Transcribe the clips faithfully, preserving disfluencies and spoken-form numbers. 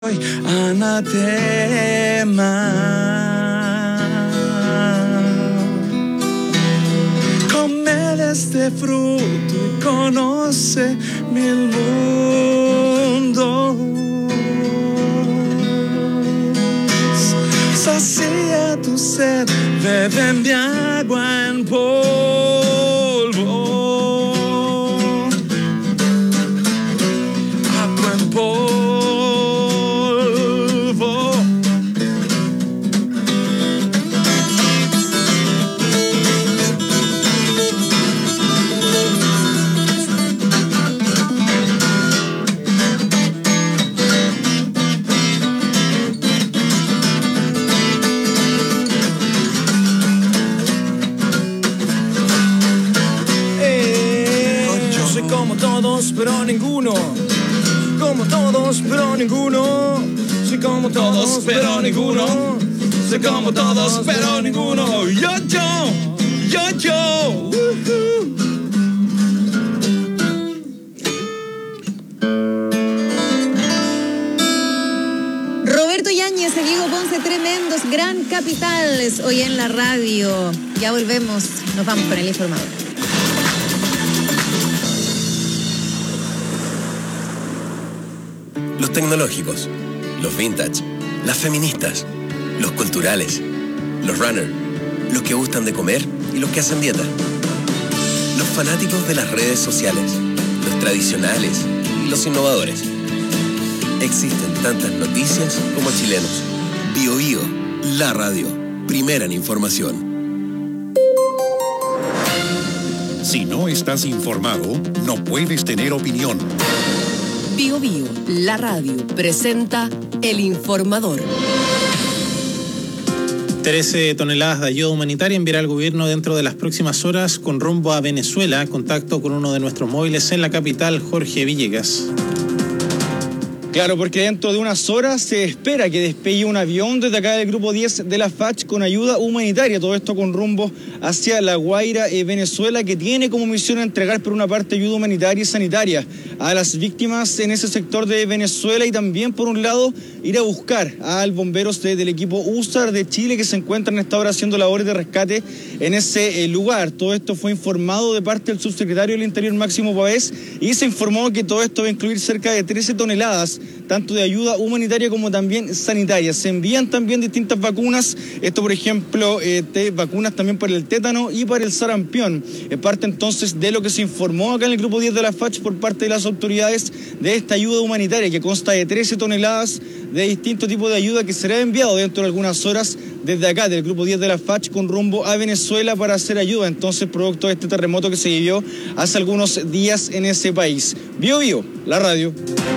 Anatema. Come de este fruto y conoce mil mundos. Sacia tu sed, bebe mi agua en polvo. Agua en polvo. Pero ninguno, como todos, pero ninguno. Soy como todos, pero ninguno. Soy como todos, pero ninguno. Yo, yo, yo, yo. Uh-huh. Roberto Yáñez, Diego Ponce, tremendos, Gran Capitales, hoy en la radio. Ya volvemos, nos vamos con el informador. Los tecnológicos, los vintage, las feministas, los culturales, los runners, los que gustan de comer y los que hacen dieta, los fanáticos de las redes sociales, los tradicionales y los innovadores. Existen tantas noticias como chilenos. Bio Bio, la radio, primera en información. Si no estás informado, no puedes tener opinión. Bio Bio, la radio, presenta El Informador. trece toneladas de ayuda humanitaria enviará el gobierno dentro de las próximas horas con rumbo a Venezuela. Contacto con uno de nuestros móviles en la capital, Jorge Villegas. Claro, porque dentro de unas horas se espera que despegue un avión desde acá del Grupo diez de la F A C H con ayuda humanitaria, todo esto con rumbo hacia La Guaira, eh, Venezuela, que tiene como misión entregar por una parte ayuda humanitaria y sanitaria a las víctimas en ese sector de Venezuela y también por un lado ir a buscar a bomberos de, del equipo U S A R de Chile que se encuentran en esta hora haciendo labores de rescate en ese eh, lugar. Todo esto fue informado de parte del subsecretario del Interior, Máximo Pavés, y se informó que todo esto va a incluir cerca de trece toneladas tanto de ayuda humanitaria como también sanitaria. Se envían también distintas vacunas, esto por ejemplo, eh, te, vacunas también para el tétano y para el sarampión. Es parte entonces de lo que se informó acá en el Grupo diez de la F A C H por parte de las autoridades de esta ayuda humanitaria, que consta de trece toneladas de distinto tipo de ayuda que será enviado dentro de algunas horas desde acá, del Grupo diez de la F A C H, con rumbo a Venezuela para hacer ayuda, entonces producto de este terremoto que se vivió hace algunos días en ese país. Bio Bio, la radio.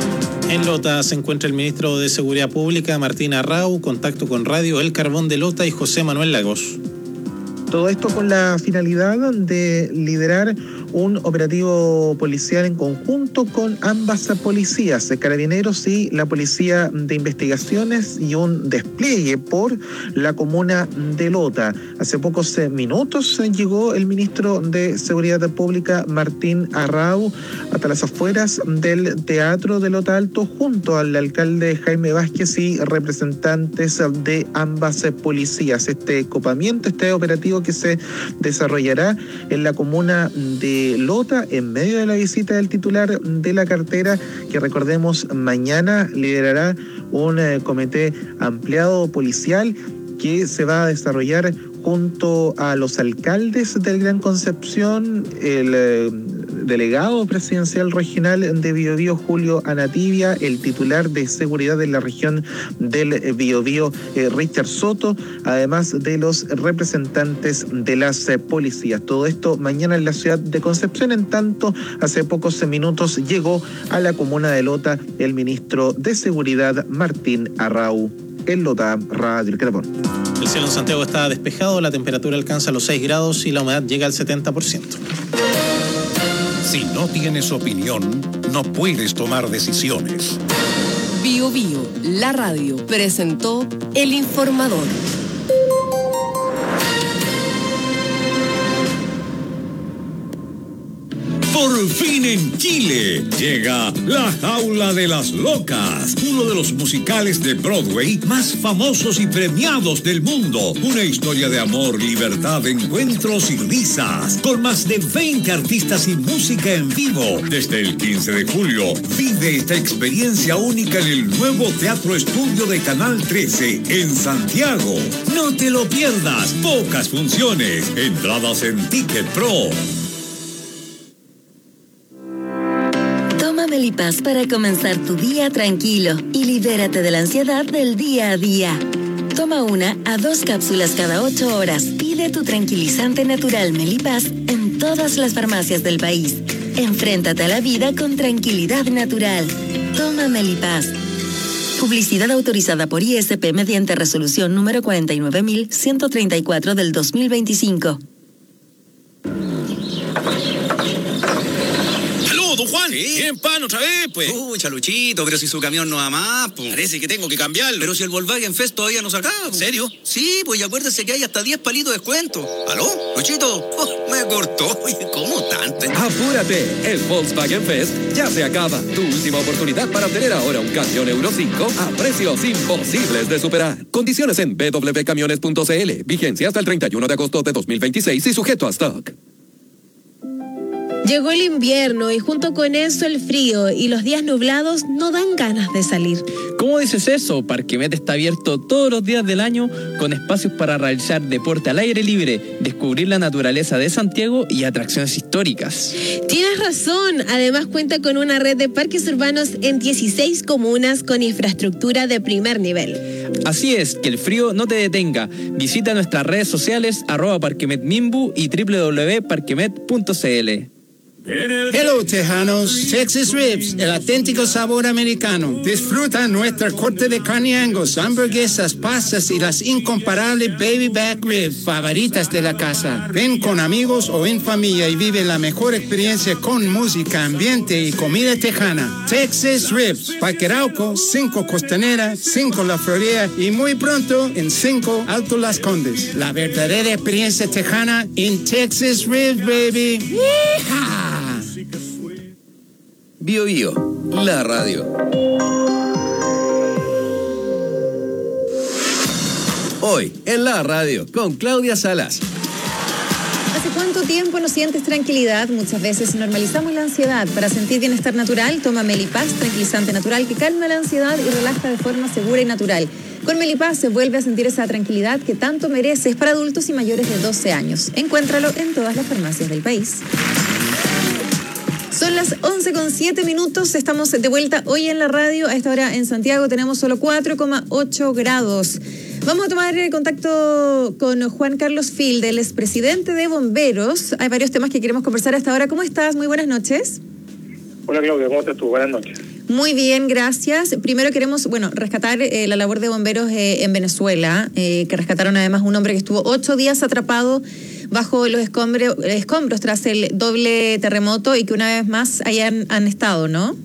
En Lota se encuentra el ministro de Seguridad Pública, Martín Arrau, contacto con Radio El Carbón de Lota y José Manuel Lagos. Todo esto con la finalidad de liderar un operativo policial en conjunto con ambas policías, Carabineros y la Policía de Investigaciones, y un despliegue por la comuna de Lota. Hace pocos minutos llegó el ministro de Seguridad Pública, Martín Arrau, hasta las afueras del Teatro de Lota Alto junto al alcalde Jaime Vázquez y representantes de ambas policías. Este copamiento, este operativo que se desarrollará en la comuna de Lota en medio de la visita del titular de la cartera, que recordemos mañana liderará un eh, comité ampliado policial que se va a desarrollar junto a los alcaldes del Gran Concepción, el eh, delegado presidencial regional de Biobío, Julio Anativia, el titular de seguridad de la región del Biobío, eh, Richard Soto, además de los representantes de las eh, policías. Todo esto mañana en la ciudad de Concepción. En tanto, hace pocos minutos llegó a la comuna de Lota el ministro de Seguridad, Martín Arrau. En Lota, Radio El Carbón. El cielo en Santiago está despejado, la temperatura alcanza los seis grados y la humedad llega al setenta por ciento. Si no tienes opinión, no puedes tomar decisiones. Bio Bio, la radio, presentó El Informador. Por fin en Chile llega La Jaula de las Locas, uno de los musicales de Broadway más famosos y premiados del mundo. Una historia de amor, libertad, encuentros y risas, con más de veinte artistas y música en vivo. Desde el quince de julio, vive esta experiencia única en el nuevo Teatro Estudio de Canal trece en Santiago. No te lo pierdas, pocas funciones, entradas en Ticket Pro. Toma Melipaz para comenzar tu día tranquilo y libérate de la ansiedad del día a día. Toma una a dos cápsulas cada ocho horas. Pide tu tranquilizante natural Melipaz en todas las farmacias del país. Enfréntate a la vida con tranquilidad natural. Toma Melipaz. Publicidad autorizada por I S P mediante resolución número cuarenta y nueve mil ciento treinta y cuatro del dos mil veinticinco. Don Juan, ¿sí? Bien, pan, otra vez, pues. Uy, Chaluchito, pero si su camión no va más, pues. Parece que tengo que cambiarlo. Pero si el Volkswagen Fest todavía no se acaba. ¿En serio? Sí, pues y acuérdese que hay hasta diez palitos de descuento. ¿Aló? Luchito, oh, me cortó. Oye, ¿cómo tanto? Apúrate, el Volkswagen Fest ya se acaba. Tu última oportunidad para obtener ahora un camión Euro cinco a precios imposibles de superar. Condiciones en b w camiones punto c l. Vigencia hasta el treinta y uno de agosto de dos mil veintiséis y sujeto a stock. Llegó el invierno y junto con eso el frío y los días nublados no dan ganas de salir. ¿Cómo dices eso? Parquemet está abierto todos los días del año con espacios para realizar deporte al aire libre, descubrir la naturaleza de Santiago y atracciones históricas. Tienes razón, además cuenta con una red de parques urbanos en dieciséis comunas con infraestructura de primer nivel. Así es, que el frío no te detenga. Visita nuestras redes sociales arroba parquemetmimbu y w w w punto parquemet punto c l. Hello, tejanos. Texas Ribs, el auténtico sabor americano. Disfruta nuestra corte de carne Angus, hamburguesas, pastas y las incomparables baby back ribs favoritas de la casa. Ven con amigos o en familia y vive la mejor experiencia con música, ambiente y comida tejana. Texas Ribs, Parque Arauco, cinco Costanera, cinco La Florida y muy pronto en cinco Alto Las Condes. La verdadera experiencia tejana en Texas Ribs, baby. ¡Yeehaw! Bio Bio, la radio. Hoy, en la radio, con Claudia Salas. ¿Hace cuánto tiempo no sientes tranquilidad? Muchas veces normalizamos la ansiedad. Para sentir bienestar natural, toma Melipaz, tranquilizante natural que calma la ansiedad y relaja de forma segura y natural. Con Melipaz se vuelve a sentir esa tranquilidad que tanto mereces para adultos y mayores de doce años. Encuéntralo en todas las farmacias del país. Son las once con siete minutos, estamos de vuelta hoy en la radio. A esta hora en Santiago tenemos solo cuatro coma ocho grados. Vamos a tomar contacto con Juan Carlos Field, el expresidente de Bomberos. Hay varios temas que queremos conversar hasta ahora. ¿Cómo estás? Muy buenas noches. Hola Claudia, ¿cómo estás tú? Buenas noches. Muy bien, gracias. Primero queremos, bueno, rescatar eh, la labor de bomberos eh, en Venezuela, eh, que rescataron además un hombre que estuvo ocho días atrapado bajo los escombros, escombros tras el doble terremoto y que una vez más hayan han estado, ¿no?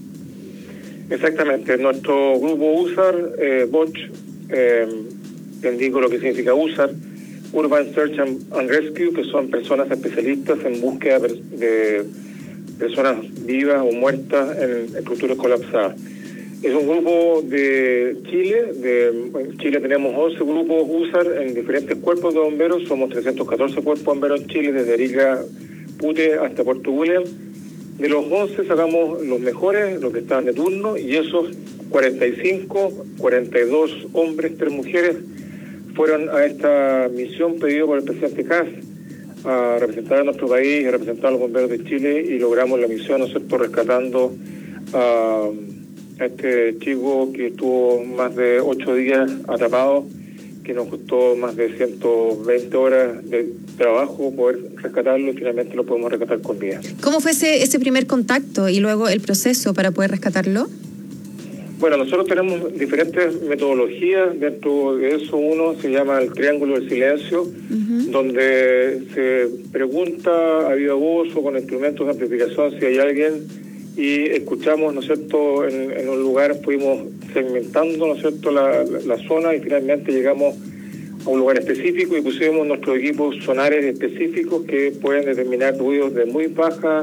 Exactamente. Nuestro grupo U S A R, eh, B O C H, eh, te indico lo que significa U S A R, Urban Search and, and Rescue, que son personas especialistas en búsqueda de personas vivas o muertas en estructuras colapsadas. Es un grupo de Chile, de en Chile tenemos once grupos U S A R en diferentes cuerpos de bomberos, somos trescientos catorce cuerpos de bomberos en Chile, desde Arica, Pute hasta Puerto William. De los once sacamos los mejores, los que estaban de turno, y esos cuarenta y cinco, cuarenta y dos hombres, tres mujeres, fueron a esta misión pedida por el presidente Kass a representar a nuestro país, a representar a los bomberos de Chile, y logramos la misión, ¿no es cierto?, rescatando a, a este chico que estuvo más de ocho días atrapado, que nos costó más de ciento veinte horas de trabajo poder rescatarlo, y finalmente lo podemos rescatar con vida. ¿Cómo fue ese, ese primer contacto y luego el proceso para poder rescatarlo? Bueno, nosotros tenemos diferentes metodologías. Dentro de eso, uno se llama el Triángulo del Silencio, uh-huh. donde se pregunta a viva voz o con instrumentos de amplificación si hay alguien, y escuchamos, ¿no es cierto?, en, en un lugar fuimos segmentando, ¿no es cierto?, la, la, la zona, y finalmente llegamos a un lugar específico y pusimos nuestros equipos sonares específicos que pueden determinar ruidos de muy baja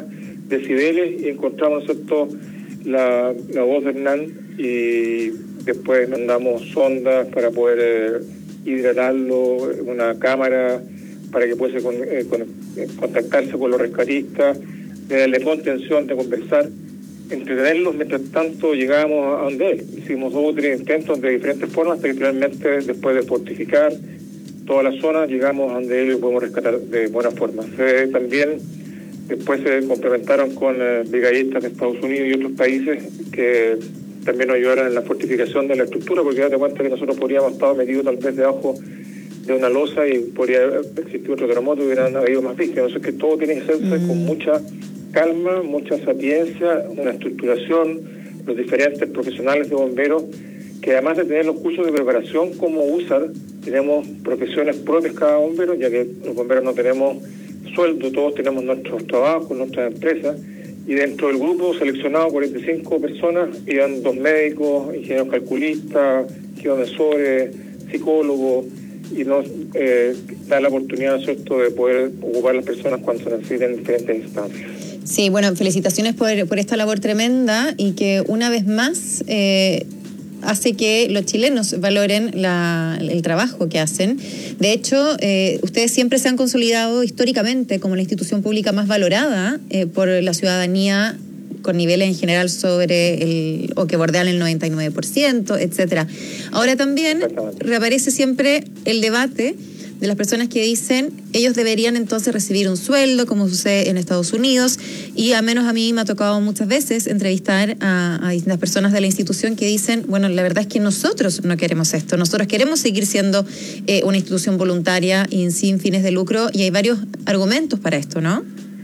decibeles y encontramos, ¿no es cierto?, la, la voz de Hernán, y después mandamos sondas para poder eh, hidratarlo, una cámara para que pudiese con, eh, con, eh, contactarse con los rescatistas, de darle contención, de conversar, entretenerlos. Mientras tanto llegamos a donde él. Hicimos dos o tres intentos de diferentes formas hasta que finalmente, después de fortificar toda la zona, llegamos a donde él lo podemos rescatar de buena forma. Se, también después se complementaron con eh, brigadistas de Estados Unidos y otros países que también nos ayudaron en la fortificación de la estructura, porque date cuenta que nosotros podríamos estar metidos tal vez debajo de una losa y podría existir otro terremoto y hubieran habido más víctimas. Entonces, que todo tiene que hacerse mm. con mucha calma, mucha sapiencia, una estructuración, los diferentes profesionales de bomberos, que además de tener los cursos de preparación como usar, tenemos profesiones propias cada bombero, ya que los bomberos no tenemos sueldo, todos tenemos nuestros trabajos, nuestras empresas, y dentro del grupo seleccionado cuarenta y cinco personas, iban dos médicos, ingenieros calculistas, geomesores, psicólogos, y nos eh, da la oportunidad, ¿cierto?, de poder ocupar las personas cuando se necesiten en diferentes instancias. Sí, bueno, felicitaciones por, por esta labor tremenda y que una vez más eh, hace que los chilenos valoren la, el trabajo que hacen. De hecho, eh, ustedes siempre se han consolidado históricamente como la institución pública más valorada eh, por la ciudadanía, con niveles en general sobre el, o que bordean el noventa y nueve por ciento, etcétera. Ahora también reaparece siempre el debate de las personas que dicen ellos deberían entonces recibir un sueldo, como sucede en Estados Unidos, y al menos a mí me ha tocado muchas veces entrevistar a, a distintas personas de la institución que dicen, bueno, la verdad es que nosotros no queremos esto, nosotros queremos seguir siendo eh, una institución voluntaria y sin fines de lucro, y hay varios argumentos para esto, ¿no?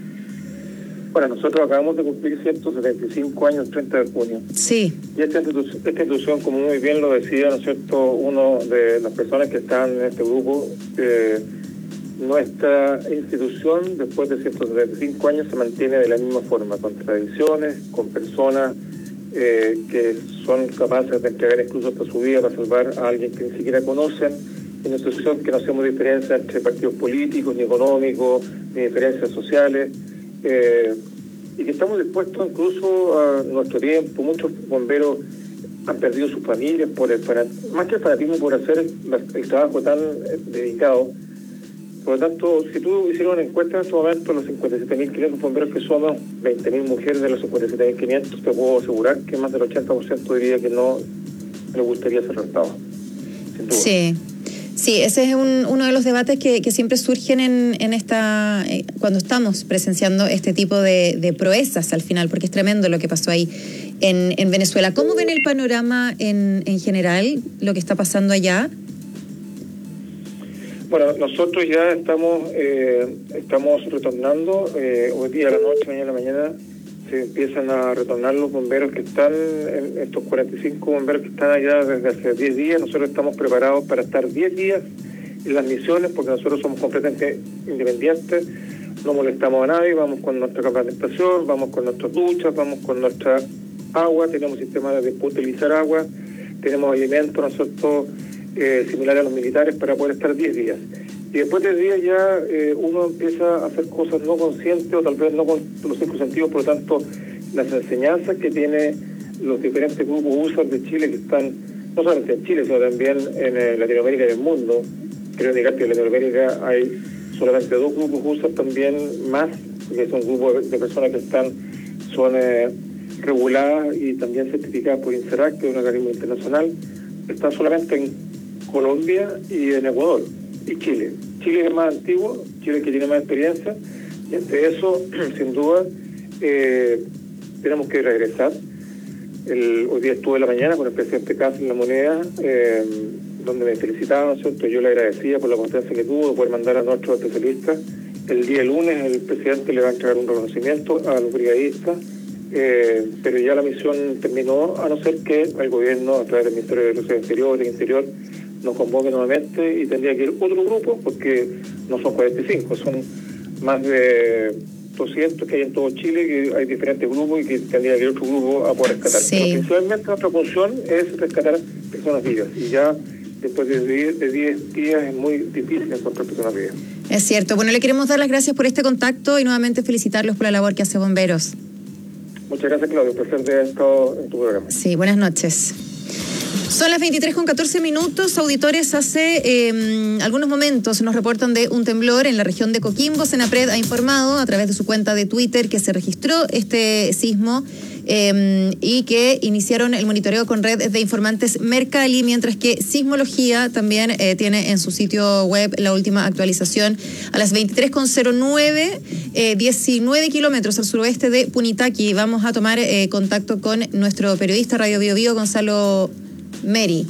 Bueno, nosotros acabamos de cumplir ciento setenta y cinco años el treinta de junio. Sí. Y esta institución, esta institución, como muy bien lo decía, ¿no es cierto?, uno de las personas que están en este grupo, eh, nuestra institución, después de ciento setenta y cinco años, se mantiene de la misma forma, con tradiciones, con personas eh, que son capaces de entregar incluso hasta su vida para salvar a alguien que ni siquiera conocen. Una institución que no hacemos diferencia entre partidos políticos, ni económicos, ni diferencias sociales. Eh, y que estamos dispuestos incluso a nuestro tiempo. Muchos bomberos han perdido sus familias por el fanatismo, más que el fanatismo, por hacer el, el trabajo tan eh, dedicado. Por lo tanto, si tú hicieras una encuesta en este momento, los cincuenta y siete mil quinientos bomberos que somos, veinte mil mujeres de los cincuenta y siete mil quinientos, te puedo asegurar que más del ochenta por ciento diría que no le gustaría ser rentado, sin duda. Sí. Sí, ese es un, uno de los debates que, que siempre surgen en, en esta eh, cuando estamos presenciando este tipo de, de proezas al final, porque es tremendo lo que pasó ahí en, en Venezuela. ¿Cómo ven el panorama en, en general, lo que está pasando allá? Bueno, nosotros ya estamos eh, estamos retornando, eh, hoy día a la noche, mañana a la mañana, se empiezan a retornar los bomberos que están, en estos cuarenta y cinco bomberos que están allá desde hace diez días. Nosotros estamos preparados para estar diez días en las misiones, porque nosotros somos completamente independientes, no molestamos a nadie, vamos con nuestra capacitación, vamos con nuestras duchas, vamos con nuestra agua, tenemos sistemas de utilizar agua, tenemos alimentos, nosotros eh, similares a los militares para poder estar diez días. Y después de días ya eh, uno empieza a hacer cosas no conscientes o tal vez no con los cinco sentidos, por lo tanto las enseñanzas que tiene los diferentes grupos U S A R de Chile que están, no solamente en Chile, sino también en eh, Latinoamérica y el mundo. Quiero indicar que en Latinoamérica hay solamente dos grupos U S A R también más, que son grupos de personas que están, son eh, reguladas y también certificadas por INSERAC, que es un organismo internacional. Están solamente en Colombia y en Ecuador. Y Chile. Chile es más antiguo, Chile es que tiene más experiencia, y ante eso, sin duda, eh, tenemos que regresar. El, hoy día estuve en la mañana con el presidente Kass en La Moneda, eh, donde me felicitaba, ¿cierto? Yo le agradecía por la confianza que tuvo de poder mandar a nuestros especialistas. El día lunes el presidente le va a entregar un reconocimiento a los brigadistas, eh, pero ya la misión terminó, a no ser que el gobierno, a través del Ministerio de Relaciones Exteriores, del Interior, nos convoque nuevamente y tendría que ir otro grupo, porque no son cuarenta y cinco, son más de doscientos que hay en todo Chile, que hay diferentes grupos y que tendría que ir otro grupo a poder rescatar. Sí. Pero principalmente nuestra función es rescatar personas vivas, y ya después de diez días es muy difícil encontrar personas vivas. Es cierto. Bueno, le queremos dar las gracias por este contacto y nuevamente felicitarlos por la labor que hace Bomberos. Muchas gracias, Claudio. Placer de haber estado en tu programa. Sí, buenas noches. Son las veintitrés con catorce minutos. Auditores, hace eh, algunos momentos nos reportan de un temblor en la región de Coquimbo. Senapred ha informado a través de su cuenta de Twitter que se registró este sismo eh, y que iniciaron el monitoreo con red de informantes Mercalli, mientras que Sismología también eh, tiene en su sitio web la última actualización a las veintitrés con cero nueve, eh, diecinueve kilómetros al suroeste de Punitaqui. Vamos a tomar eh, contacto con nuestro periodista Radio Bio Bio, Gonzalo Meri.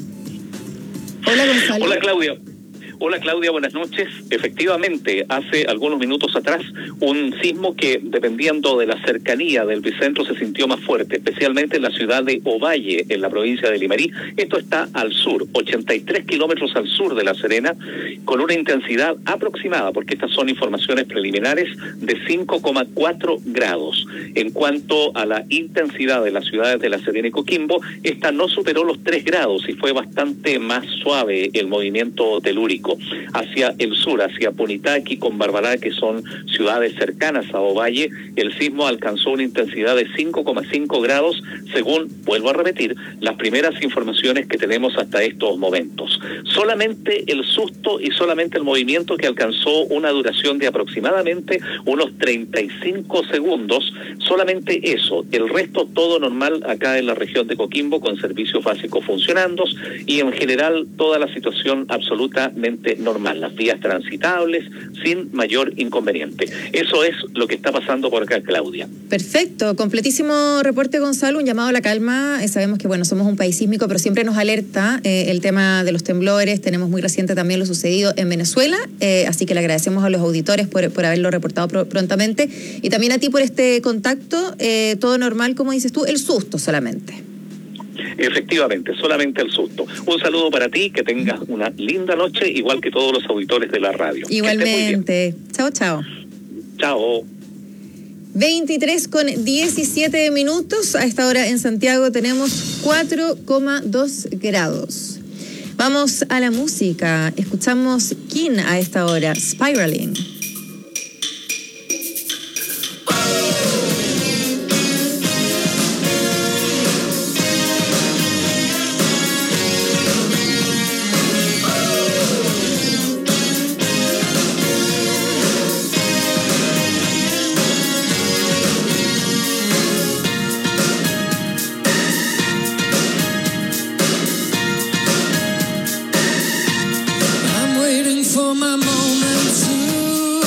Hola, Gonzalo. Hola, Claudia. Hola, Claudia, buenas noches. Efectivamente, hace algunos minutos atrás, un sismo que, dependiendo de la cercanía del epicentro, se sintió más fuerte, especialmente en la ciudad de Ovalle, en la provincia de Limarí. Esto está al sur, ochenta y tres kilómetros al sur de La Serena, con una intensidad aproximada, porque estas son informaciones preliminares, de cinco coma cuatro grados. En cuanto a la intensidad de las ciudades de La Serena y Coquimbo, esta no superó los tres grados y fue bastante más suave el movimiento telúrico. Hacia el sur, hacia Punitaqui con Barbará, que son ciudades cercanas a Ovalle, el sismo alcanzó una intensidad de cinco coma cinco grados, según, vuelvo a repetir, las primeras informaciones que tenemos hasta estos momentos. Solamente el susto y solamente el movimiento, que alcanzó una duración de aproximadamente unos treinta y cinco segundos, solamente eso. El resto todo normal acá en la región de Coquimbo, con servicios básicos funcionando y en general toda la situación absolutamente normal, las vías transitables sin mayor inconveniente. Eso es lo que está pasando por acá, Claudia. Perfecto, completísimo reporte, Gonzalo, un llamado a la calma. Eh, sabemos que bueno, somos un país sísmico, pero siempre nos alerta eh, el tema de los temblores. Tenemos muy reciente también lo sucedido en Venezuela, eh, así que le agradecemos a los auditores por, por haberlo reportado pr- prontamente y también a ti por este contacto. Eh, todo normal, como dices tú, el susto solamente. Efectivamente, solamente el susto. Un saludo para ti, que tengas una linda noche, igual que todos los auditores de la radio. Igualmente. Chao, chao. Chao. veintitrés con diecisiete minutos. A esta hora en Santiago tenemos cuatro coma dos grados. Vamos a la música. Escuchamos Kin a esta hora, Spiraling. For my moment to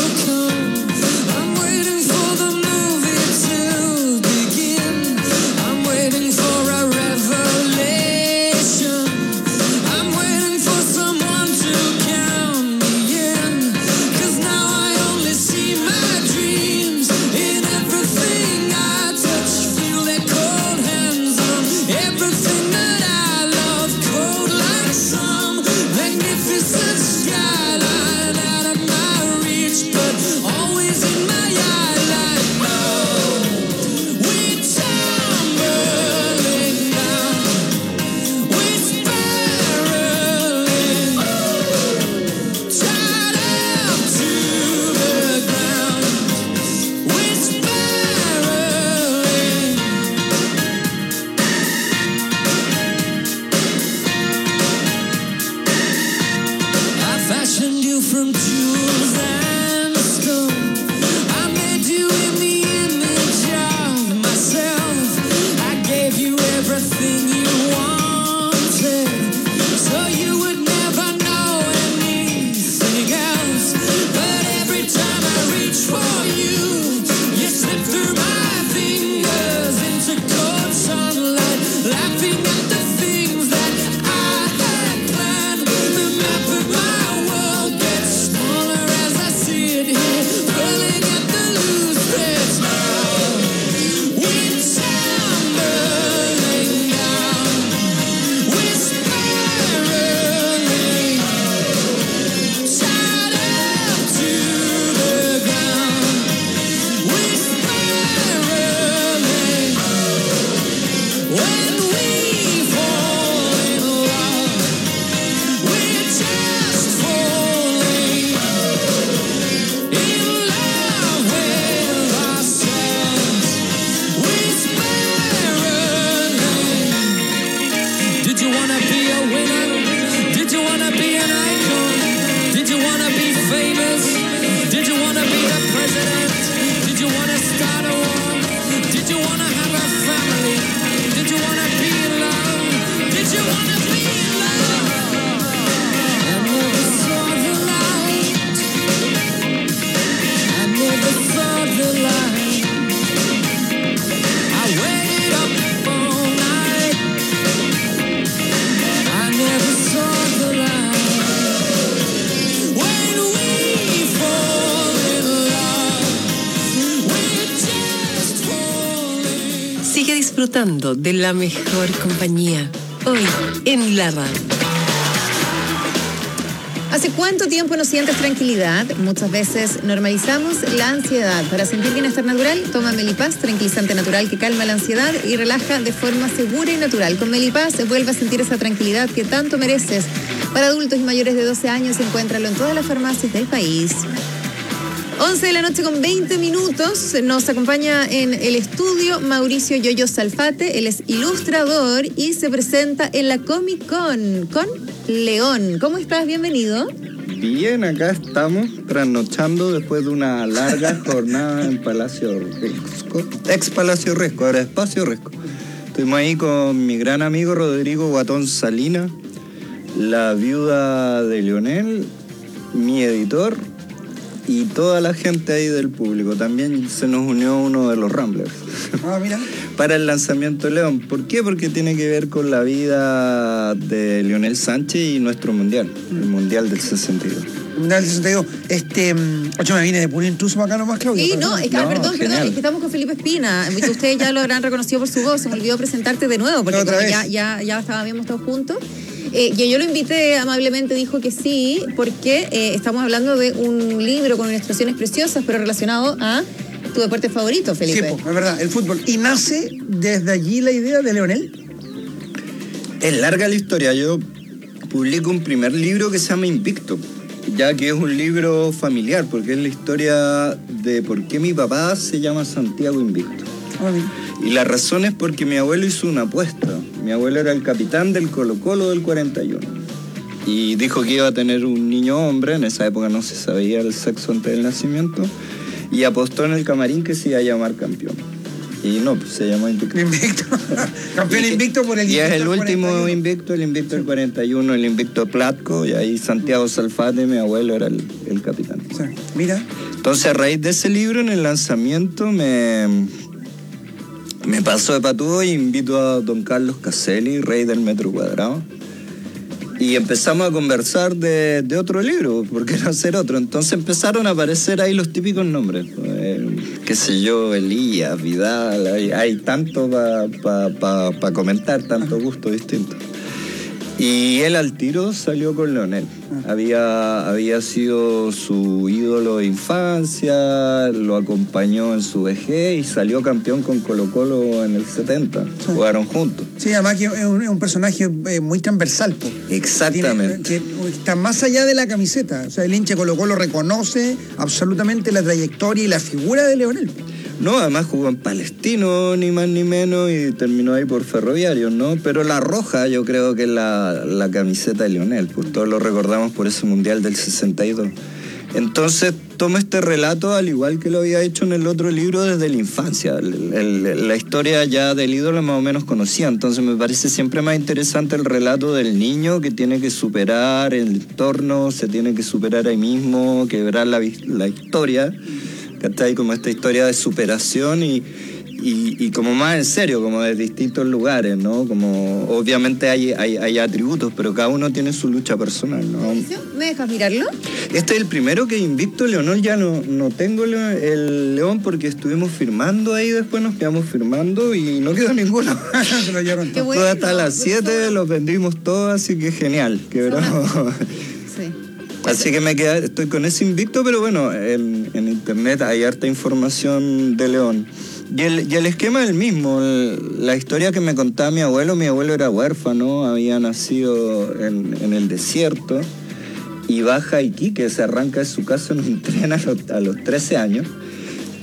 famous? Did you wanna be the president? Did you wanna start a war? Did you wanna have a family? Did you wanna be alone? Did you wanna be alone? I never saw the light. I never saw the light. I waited up all night. I never saw the light. When we fall in love, we're just falling. Sigue disfrutando de la mejor compañía. Hoy en la radio. ¿Hace cuánto tiempo no sientes tranquilidad? Muchas veces normalizamos la ansiedad. Para sentir bienestar natural, toma Melipaz, tranquilizante natural que calma la ansiedad y relaja de forma segura y natural. Con Melipaz vuelve a sentir esa tranquilidad que tanto mereces. Para adultos y mayores de doce años, encuéntralo en todas las farmacias del país. once de la noche con veinte minutos. Nos acompaña en el estudio Mauricio Yoyo Salfate. Él es ilustrador y se presenta en la Comic Con con León. ¿Cómo estás? Bienvenido. Bien, acá estamos trasnochando después de una larga jornada en Palacio Resco, ex Palacio Resco, ahora Espacio Resco. Estuvimos ahí con mi gran amigo Rodrigo Guatón Salina, la viuda de Leonel, mi editor y toda la gente ahí del público. También se nos unió uno de los Ramblers. Ah, mira. Para el lanzamiento de León. ¿Por qué? Porque tiene que ver con la vida de Leonel Sánchez y nuestro mundial, el mundial del sesenta y dos. El mundial del sesenta y dos. Este, ocho me viene de puro intruso acá nomás, Claudia. Sí, no, es que, ah, No, perdón, genial. perdón, es que estamos con Felipe Espina. Ustedes ya lo habrán reconocido por su voz. Se me olvidó presentarte de nuevo, porque Otra como vez. ya, ya, ya estaba, habíamos estado juntos. Eh, y yo lo invité amablemente, dijo que sí, porque eh, estamos hablando de un libro con ilustraciones preciosas, pero relacionado a tu deporte favorito, Felipe. Sí, po, es verdad, el fútbol. ¿Y nace desde allí la idea de Leonel? Es larga la historia. Yo publico un primer libro que se llama Invicto, ya que es un libro familiar, porque es la historia de por qué mi papá se llama Santiago Invicto. Y la razón es porque mi abuelo hizo una apuesta. Mi abuelo era el capitán del Colo-Colo del cuarenta y uno. Y dijo que iba a tener un niño hombre, en esa época no se sabía el sexo antes del nacimiento, y apostó en el camarín que se iba a llamar campeón. Y no, pues se llamó Invicto. Invicto. Campeón Y- invicto por el Y es invicto el del último cuarenta y uno. invicto, el invicto del cuarenta y uno, el invicto de Platco, y ahí Santiago Salfate, mi abuelo, era el, el capitán. Sí, mira. Entonces, a raíz de ese libro, en el lanzamiento, me, me pasó de patúo y invito a don Carlos Caselli, rey del metro cuadrado. Y empezamos a conversar de, de otro libro, ¿por qué no hacer otro? Entonces empezaron a aparecer ahí los típicos nombres. Eh, qué sé yo, Elías, Vidal, hay, hay tanto para pa, pa, pa comentar, tanto gusto distinto. Y él al tiro salió con Leonel. Había, había sido su ídolo de infancia, lo acompañó en su vejez y salió campeón con Colo-Colo en el setenta. Jugaron juntos. Sí, además que es un, es un personaje eh, muy transversal. Po. Exactamente. Tiene- que está más allá de la camiseta. O sea, el hincha Colo-Colo reconoce absolutamente la trayectoria y la figura de Leonel. No, además jugó en Palestino, ni más ni menos, y terminó ahí por Ferroviario, ¿no? Pero la roja yo creo que es la, la camiseta de Lionel, pues todos lo recordamos por ese Mundial del sesenta y dos. Entonces tomo este relato al igual que lo había hecho en el otro libro desde la infancia. El- el- la historia ya del ídolo más o menos conocía, entonces me parece siempre más interesante el relato del niño que tiene que superar el entorno, se tiene que superar ahí mismo, quebrar la, vis- la historia. ¿Cachai? Como esta historia de superación y, y, y como más en serio, como de distintos lugares, ¿no? Como obviamente hay, hay, hay atributos, pero cada uno tiene su lucha personal, ¿no? ¿Me dejas mirarlo? Este es el primero que Invicto Leonel, ya no, no tengo el, el León porque estuvimos firmando ahí, después nos quedamos firmando y no quedó ninguno. Se lo llevaron Qué todo. bueno. Todo hasta las siete los vendimos todos, así que genial, que bravo. Sí. Así que me queda, estoy con ese Invicto, pero bueno, en, en internet hay harta información de León. Y el, y el esquema es el mismo. El- la historia que me contaba mi abuelo, mi abuelo era huérfano, había nacido en, en el desierto y baja a Iquique, se arranca de su casa en un tren a los, a los trece años.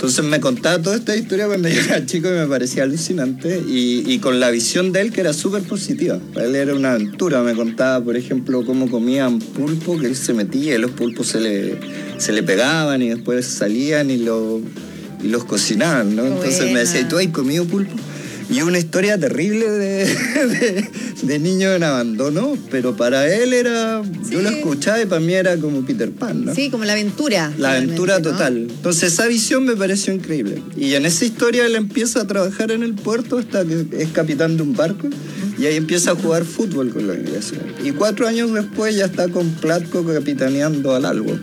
Entonces me contaba toda esta historia cuando yo era chico y me parecía alucinante y, y con la visión de él que era súper positiva. Para él era una aventura. Me contaba, por ejemplo, cómo comían pulpo, que él se metía y los pulpos se le, se le pegaban y después salían y, lo, y los cocinaban, ¿no? Entonces Buena. me decía, ¿y tú has comido pulpo? Y una historia terrible de, de, de niño en abandono, pero para él era, sí. yo lo escuchaba y para mí era como Peter Pan, ¿no? Sí, como la aventura. La aventura ¿no? total. Entonces esa visión me pareció increíble. Y en esa historia él empieza a trabajar en el puerto hasta que es capitán de un barco y ahí empieza a jugar fútbol con los ingleses. Y cuatro años después ya está con Platco capitaneando al Albo.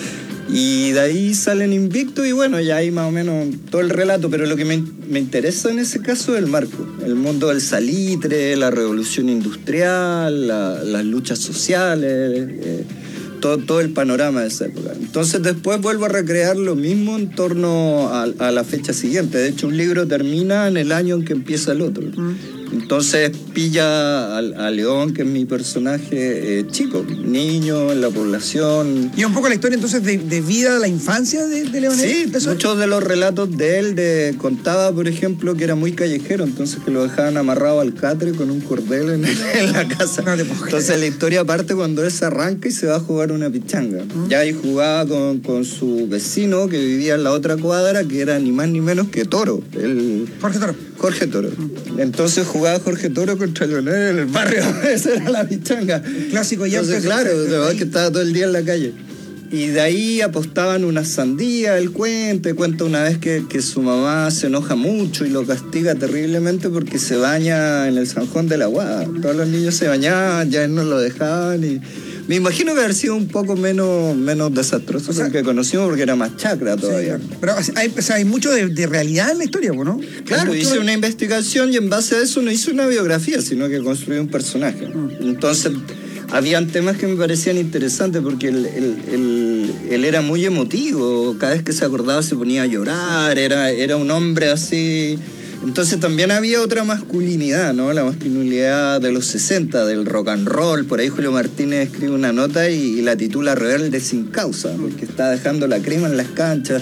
Y de ahí salen invictos y bueno, ya hay más o menos todo el relato, pero lo que me, me interesa en ese caso es el marco, el mundo del salitre, la revolución industrial, la, las luchas sociales, eh, todo, todo el panorama de esa época. Entonces después vuelvo a recrear lo mismo en torno a, a la fecha siguiente. De hecho, un libro termina en el año en que empieza el otro. Mm. Entonces pilla a, a León, que es mi personaje eh, chico, niño en la población. Y un poco la historia entonces de, de vida, la infancia de, de Leonel. Sí, ¿eso? Muchos de los relatos de él de, contaba, por ejemplo, que era muy callejero, entonces que lo dejaban amarrado al catre con un cordel en, en la casa. No, entonces la historia parte cuando él se arranca y se va a jugar una pichanga. ¿Mm? Ya ahí jugaba con, con su vecino que vivía en la otra cuadra, que era ni más ni menos que Toro. El, Jorge Toro. Jorge Toro. Entonces jugaba Jorge Toro contra Leonel en el barrio. Esa era la pichanga. El clásico ya. Entonces, claro, que estaba todo el día en la calle. Y de ahí apostaban una sandía, él cuenta, cuenta una vez que, que su mamá se enoja mucho y lo castiga terriblemente porque se baña en el Sanjón de la Guada. Todos los niños se bañaban, ya él no lo dejaban y... Me imagino que haber sido un poco menos, menos desastroso, o sea, que conocimos porque era más chacra todavía. Sí, pero hay, o sea, hay mucho de, de realidad en la historia, ¿no? Claro, hice una investigación y en base a eso no hice una biografía, sino que construí un personaje. Mm. Entonces, habían temas que me parecían interesantes porque él, él, él, él era muy emotivo, cada vez que se acordaba se ponía a llorar, era, era un hombre así... Entonces también había otra masculinidad, ¿no? La masculinidad de los sesenta, del rock and roll. Por ahí Julio Martínez escribe una nota y, y la titula Rebelde sin causa, porque está dejando la crema en las canchas.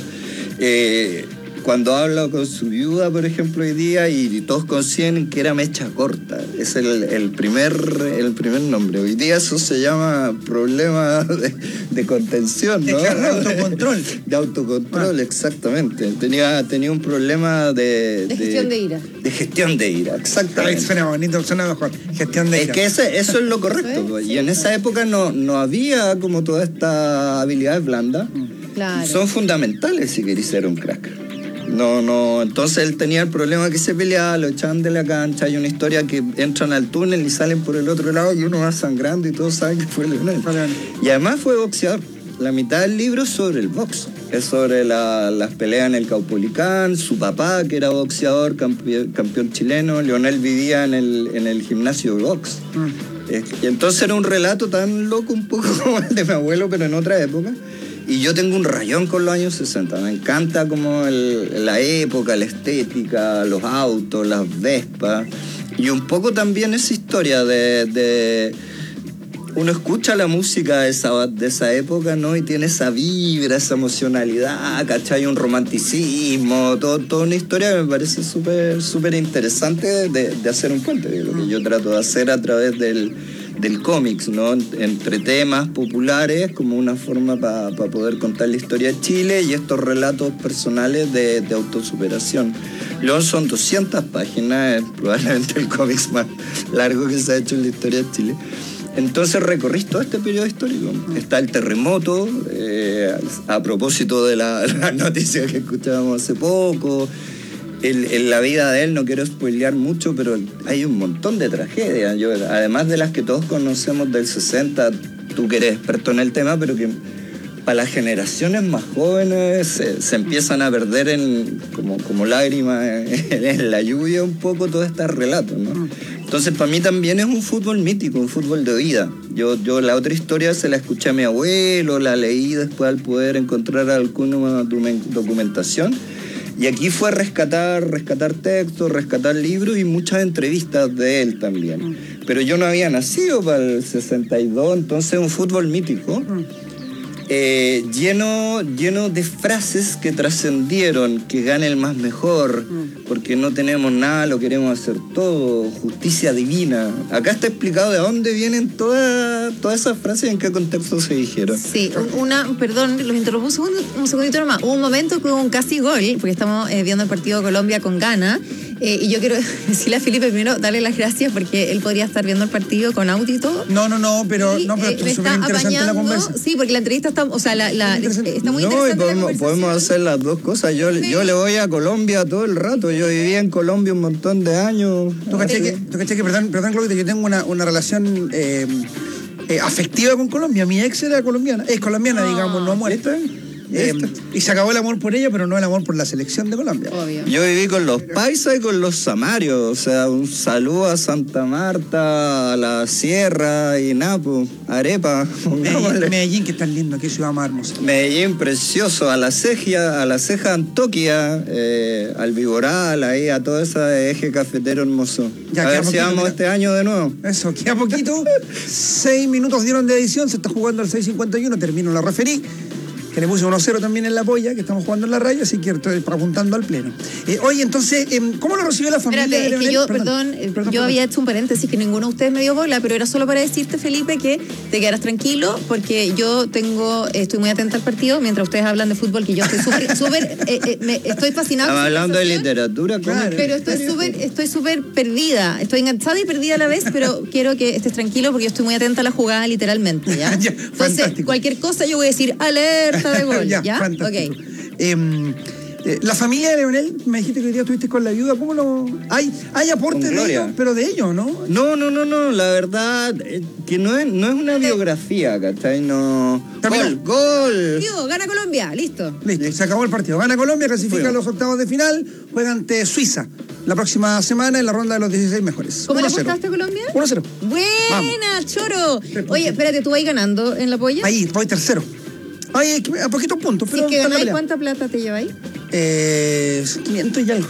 Eh, cuando habla con su viuda, por ejemplo, hoy día, y, y todos consiguen que era mecha corta. Es el, el, primer, el primer nombre. Hoy día eso se llama problema de, de contención, ¿no? De, de autocontrol. De autocontrol, ah. exactamente. Tenía, tenía un problema de... De gestión de, de ira. De gestión de ira, exactamente. Ay, suena bonito, suena mejor. Gestión de ira. Es que ese, eso es lo correcto. Pues. Y en esa época no, no había como toda esta habilidad blanda. Claro. Son fundamentales si querés ser un crack. No, no, entonces él tenía el problema que se peleaba, lo echaban de la cancha, hay una historia que entran al túnel y salen por el otro lado y uno va sangrando y todos saben que fue Leonel. Y además fue boxeador. La mitad del libro es sobre el box, es sobre la, las peleas en el Caupolicán, su papá que era boxeador, campeón, campeón chileno, Leonel vivía en el, en el gimnasio de box. Mm. Eh, y entonces era un relato tan loco un poco como el de mi abuelo, pero en otra época. Y yo tengo un rayón con los años sesenta, me encanta como el, la época, la estética, los autos, las Vespas, y un poco también esa historia de... de uno escucha la música de esa, de esa época, ¿no? Y tiene esa vibra, esa emocionalidad, ¿cachai? Un romanticismo, todo, toda una historia que me parece súper súper interesante de, de hacer un puente, lo que yo trato de hacer a través del... del cómics, ¿no? Entre temas populares como una forma para pa poder contar la historia de Chile y estos relatos personales de, de autosuperación. León son doscientas páginas, es probablemente el cómics más largo que se ha hecho en la historia de Chile. Entonces recorrí todo este periodo histórico. Está el terremoto, eh, a propósito de la, la noticia que escuchábamos hace poco. El, en la vida de él, no quiero spoilear mucho, pero hay un montón de tragedias. Yo, además de las que todos conocemos del sesenta, tú que eres experto en el tema, pero que para las generaciones más jóvenes se, se empiezan a perder en, como, como lágrimas en, en la lluvia un poco todos estos relatos, ¿no? Entonces para mí también es un fútbol mítico, un fútbol de vida. Yo, yo la otra historia se la escuché a mi abuelo, la leí después al poder encontrar alguna documentación. Y aquí fue rescatar, rescatar textos, rescatar libros y muchas entrevistas de él también. Pero yo no había nacido para el sesenta y dos, entonces un fútbol mítico. eh, lleno, lleno de frases que trascendieron, que gane el más mejor, mm. porque no tenemos nada, lo queremos hacer todo, justicia divina. Acá está explicado de dónde vienen todas todas esas frases y en qué contexto se dijeron. Sí, una, perdón, los interrumpo un segundo, un segundito nomás. Hubo un momento que hubo un casi gol, porque estamos eh, viendo el partido de Colombia con Ghana. Eh, y yo quiero decirle a Felipe primero, darle las gracias porque él podría estar viendo el partido con audio y todo. No, no, no, pero y, no, pero eh, es súper interesante la conversa. Sí, porque la entrevista está, o sea, la, la, está muy no, interesante. Y podemos, podemos hacer las dos cosas. Yo, sí. yo le voy a Colombia todo el rato. Yo viví en Colombia un montón de años. Tú caché que, tú caché que perdón, perdón, Claudia, yo tengo una, una relación eh, eh, afectiva con Colombia. Mi ex era colombiana, es colombiana, no. digamos, no muerta. Eh, y se acabó el amor por ella, pero no el amor por la selección de Colombia. Obvio. Yo viví con los paisas y con los samarios. O sea, un saludo a Santa Marta, a la Sierra y Napo, Arepa. Medellín, Medellín, que tan lindo, qué ciudad más hermosa. Medellín, precioso. A la Ceja, a la Ceja Antoquia, eh, al Viboral, ahí a todo ese eje cafetero hermoso. Ya, a ver si vamos este año de nuevo. Eso, queda poquito. Seis minutos dieron de edición, se está jugando al seis cincuenta y uno, termino la referí. Que le puse uno cero también en la polla, que estamos jugando en la raya, así que estoy apuntando al pleno. Eh, oye, entonces, eh, ¿cómo lo recibió la familia? Espérate, de es que yo, perdón, perdón, perdón yo perdón. había hecho un paréntesis que ninguno de ustedes me dio bola, pero era solo para decirte, Felipe, que te quedaras tranquilo, porque yo tengo, estoy muy atenta al partido, mientras ustedes hablan de fútbol, que yo estoy súper, súper, eh, eh, me, estoy fascinada. Estamos hablando de literatura, claro, pero estoy súper, estoy súper perdida, estoy enganchada y perdida a la vez, pero quiero que estés tranquilo, porque yo estoy muy atenta a la jugada, literalmente, ¿ya? ya Entonces, fantástico. Cualquier cosa yo voy a decir, alerta de gol, ¿ya? ¿ya? Fantástico. Okay. Eh, eh, la familia de Leonel, me dijiste que hoy día estuviste con la viuda, ¿cómo lo...? Hay, hay aportes de ellos, pero de ellos, ¿no? No, no, no, no, la verdad eh, que no es, no es una biografía, ¿cachai? No... Gol, gol. Tío, gana Colombia, listo. Listo, se acabó el partido. Gana Colombia, clasifica a los octavos de final, juega ante Suiza la próxima semana en la ronda de los dieciséis mejores. ¿Cómo le apostaste a Colombia? uno cero. Buena, Vamos. Choro. Oye, espérate, ¿tú vas ganando en la polla? Ahí, voy tercero. Ay, a poquitos puntos, pero... Si es que ganáis, ¿cuánta plata te lleváis? Eh, quinientos y algo.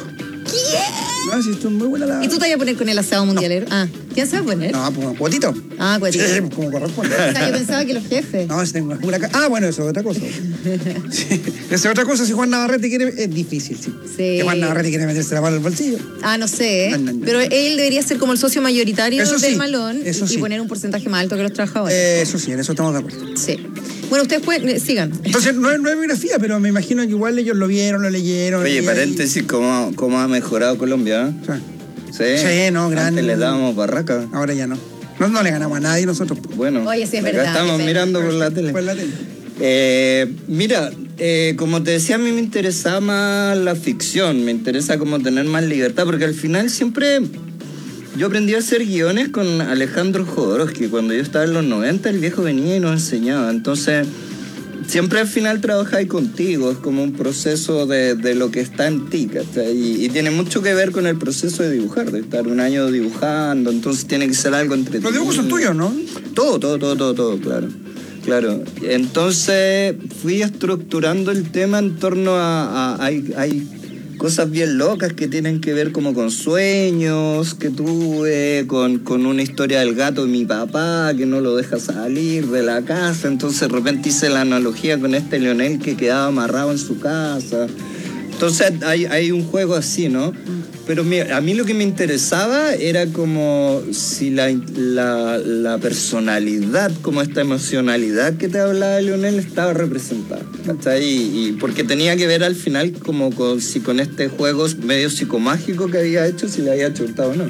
¿Qué? No, sí, esto es muy buena la... ¿Y tú te vas a poner con el asado mundialero? No. Ah, ¿quién se va a poner? No, pues cuotito. Ah, cuotito. Sí, como corresponde. O sea, yo pensaba que los jefes. No, si tengo una... Ah, bueno, eso es otra cosa. Sí. Esa es otra cosa, si Juan Navarrete quiere... Es difícil, sí. Sí. Que Juan Navarrete quiere meterse la mano al bolsillo. Ah, no sé, ¿eh? No, no, no. Pero él debería ser como el socio mayoritario eso del sí, malón eso y sí. poner un porcentaje más alto que los trabajadores. Eh, eso sí, en eso estamos de acuerdo. Sí. Bueno, ustedes pueden, sigan. Entonces, no es, no es biografía, pero me imagino que igual ellos lo vieron, lo leyeron. Oye, paréntesis, ¿cómo, ¿cómo ha mejorado Colombia? Sí. Sí, sí no, grande. Antes le dábamos barraca. Ahora ya no. No, no le ganamos a nadie nosotros. Bueno, oye, sí, es acá verdad, estamos mirando por la tele. Por la tele. Eh, mira, eh, como te decía, a mí me interesa más la ficción, me interesa como tener más libertad, porque al final siempre... Yo aprendí a hacer guiones con Alejandro Jodorowsky. Cuando yo estaba en los noventa, el viejo venía y nos enseñaba. Entonces, siempre al final trabajáis contigo. Es como un proceso de, de lo que está en ti, ¿cachai? Y, y tiene mucho que ver con el proceso de dibujar, de estar un año dibujando. Entonces tiene que ser algo entretenido. Los dibujos son tuyos, ¿no? Todo, todo, todo, todo, todo, claro. Claro. Entonces, fui estructurando el tema en torno a... a hay, hay cosas bien locas que tienen que ver como con sueños que tuve, con, con una historia del gato de mi papá que no lo deja salir de la casa. Entonces de repente hice la analogía con este Leonel que quedaba amarrado en su casa. Entonces hay, hay un juego así, ¿no? Pero mira, a mí lo que me interesaba era como si la, la, la personalidad, como esta emocionalidad que te hablaba Leonel estaba representada, ¿cachai? Y, y porque tenía que ver al final como con, si con este juego medio psicomágico que había hecho, si le había chutado o no.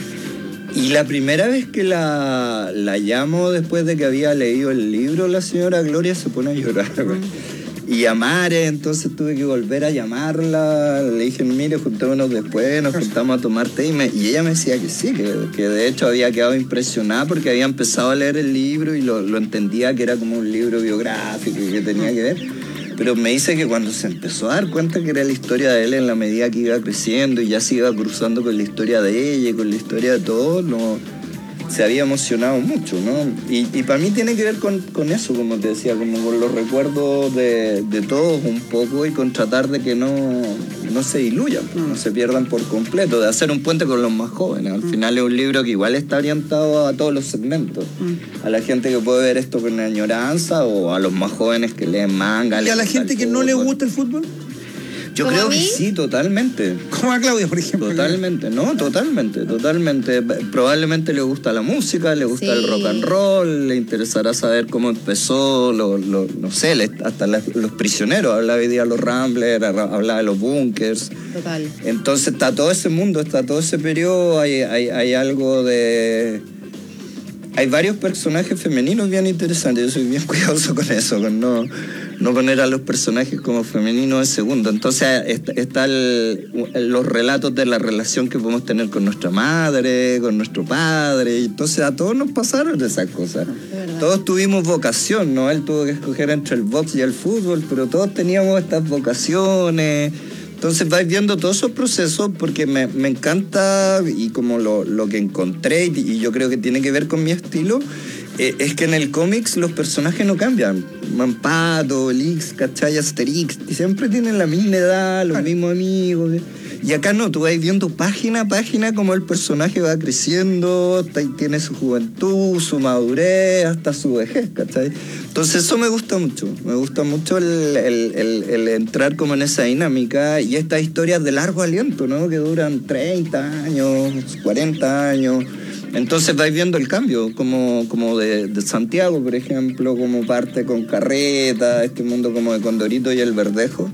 Y la primera vez que la, la llamo después de que había leído el libro, la señora Gloria se pone a llorar, güey. Y a Mare, entonces tuve que volver a llamarla, le dije, mire, juntémonos después, nos juntamos a tomar té, y, me, y ella me decía que sí, que, que de hecho había quedado impresionada porque había empezado a leer el libro y lo, lo entendía que era como un libro biográfico y que tenía que ver, pero me dice que cuando se empezó a dar cuenta que era la historia de él en la medida que iba creciendo y ya se iba cruzando con la historia de ella y con la historia de todos, no... se había emocionado mucho, ¿no? Y, y para mí tiene que ver con, con eso, como te decía, como con los recuerdos de, de todos un poco y con tratar de que no, no se diluyan, mm. no se pierdan por completo, de hacer un puente con los más jóvenes. Al mm. final es un libro que igual está orientado a todos los segmentos, mm. a la gente que puede ver esto con añoranza o a los más jóvenes que leen manga. ¿Y a la gente que no le gusta el fútbol? Yo creo que sí, totalmente. Como a Claudia, por ejemplo. Totalmente, no, totalmente, totalmente. Probablemente le gusta la música, le gusta sí. el rock and roll, le interesará saber cómo empezó, lo, lo, no sé, hasta la, los prisioneros. Hablaba hoy día de los Ramblers, hablaba de los Bunkers. Total. Entonces está todo ese mundo, está todo ese periodo, hay, hay, hay algo de... Hay varios personajes femeninos bien interesantes. Yo soy bien cuidadoso con eso, con no... no poner a los personajes como femeninos de segundo. Entonces está, está el, los relatos de la relación que podemos tener con nuestra madre, con nuestro padre. Y entonces a todos nos pasaron esas cosas. Todos tuvimos vocación, ¿no? Él tuvo que escoger entre el box y el fútbol, pero todos teníamos estas vocaciones. Entonces vais viendo todos esos procesos porque me, me encanta y como lo, lo que encontré y, y yo creo que tiene que ver con mi estilo. Eh, es que en el cómics los personajes no cambian. Mampato, Lix, ¿cachai? Asterix, siempre tienen la misma edad, los mismos amigos. Y acá no, tú vas viendo página a página como el personaje va creciendo, tiene su juventud, su madurez, hasta su vejez, ¿cachai? Entonces eso me gusta mucho, me gusta mucho el, el, el, el entrar como en esa dinámica y estas historias de largo aliento, ¿no? Que duran treinta años, cuarenta años. Entonces vais viendo el cambio, como, como de, de Santiago, por ejemplo, como parte con Carreta, este mundo como de Condorito y el Verdejo.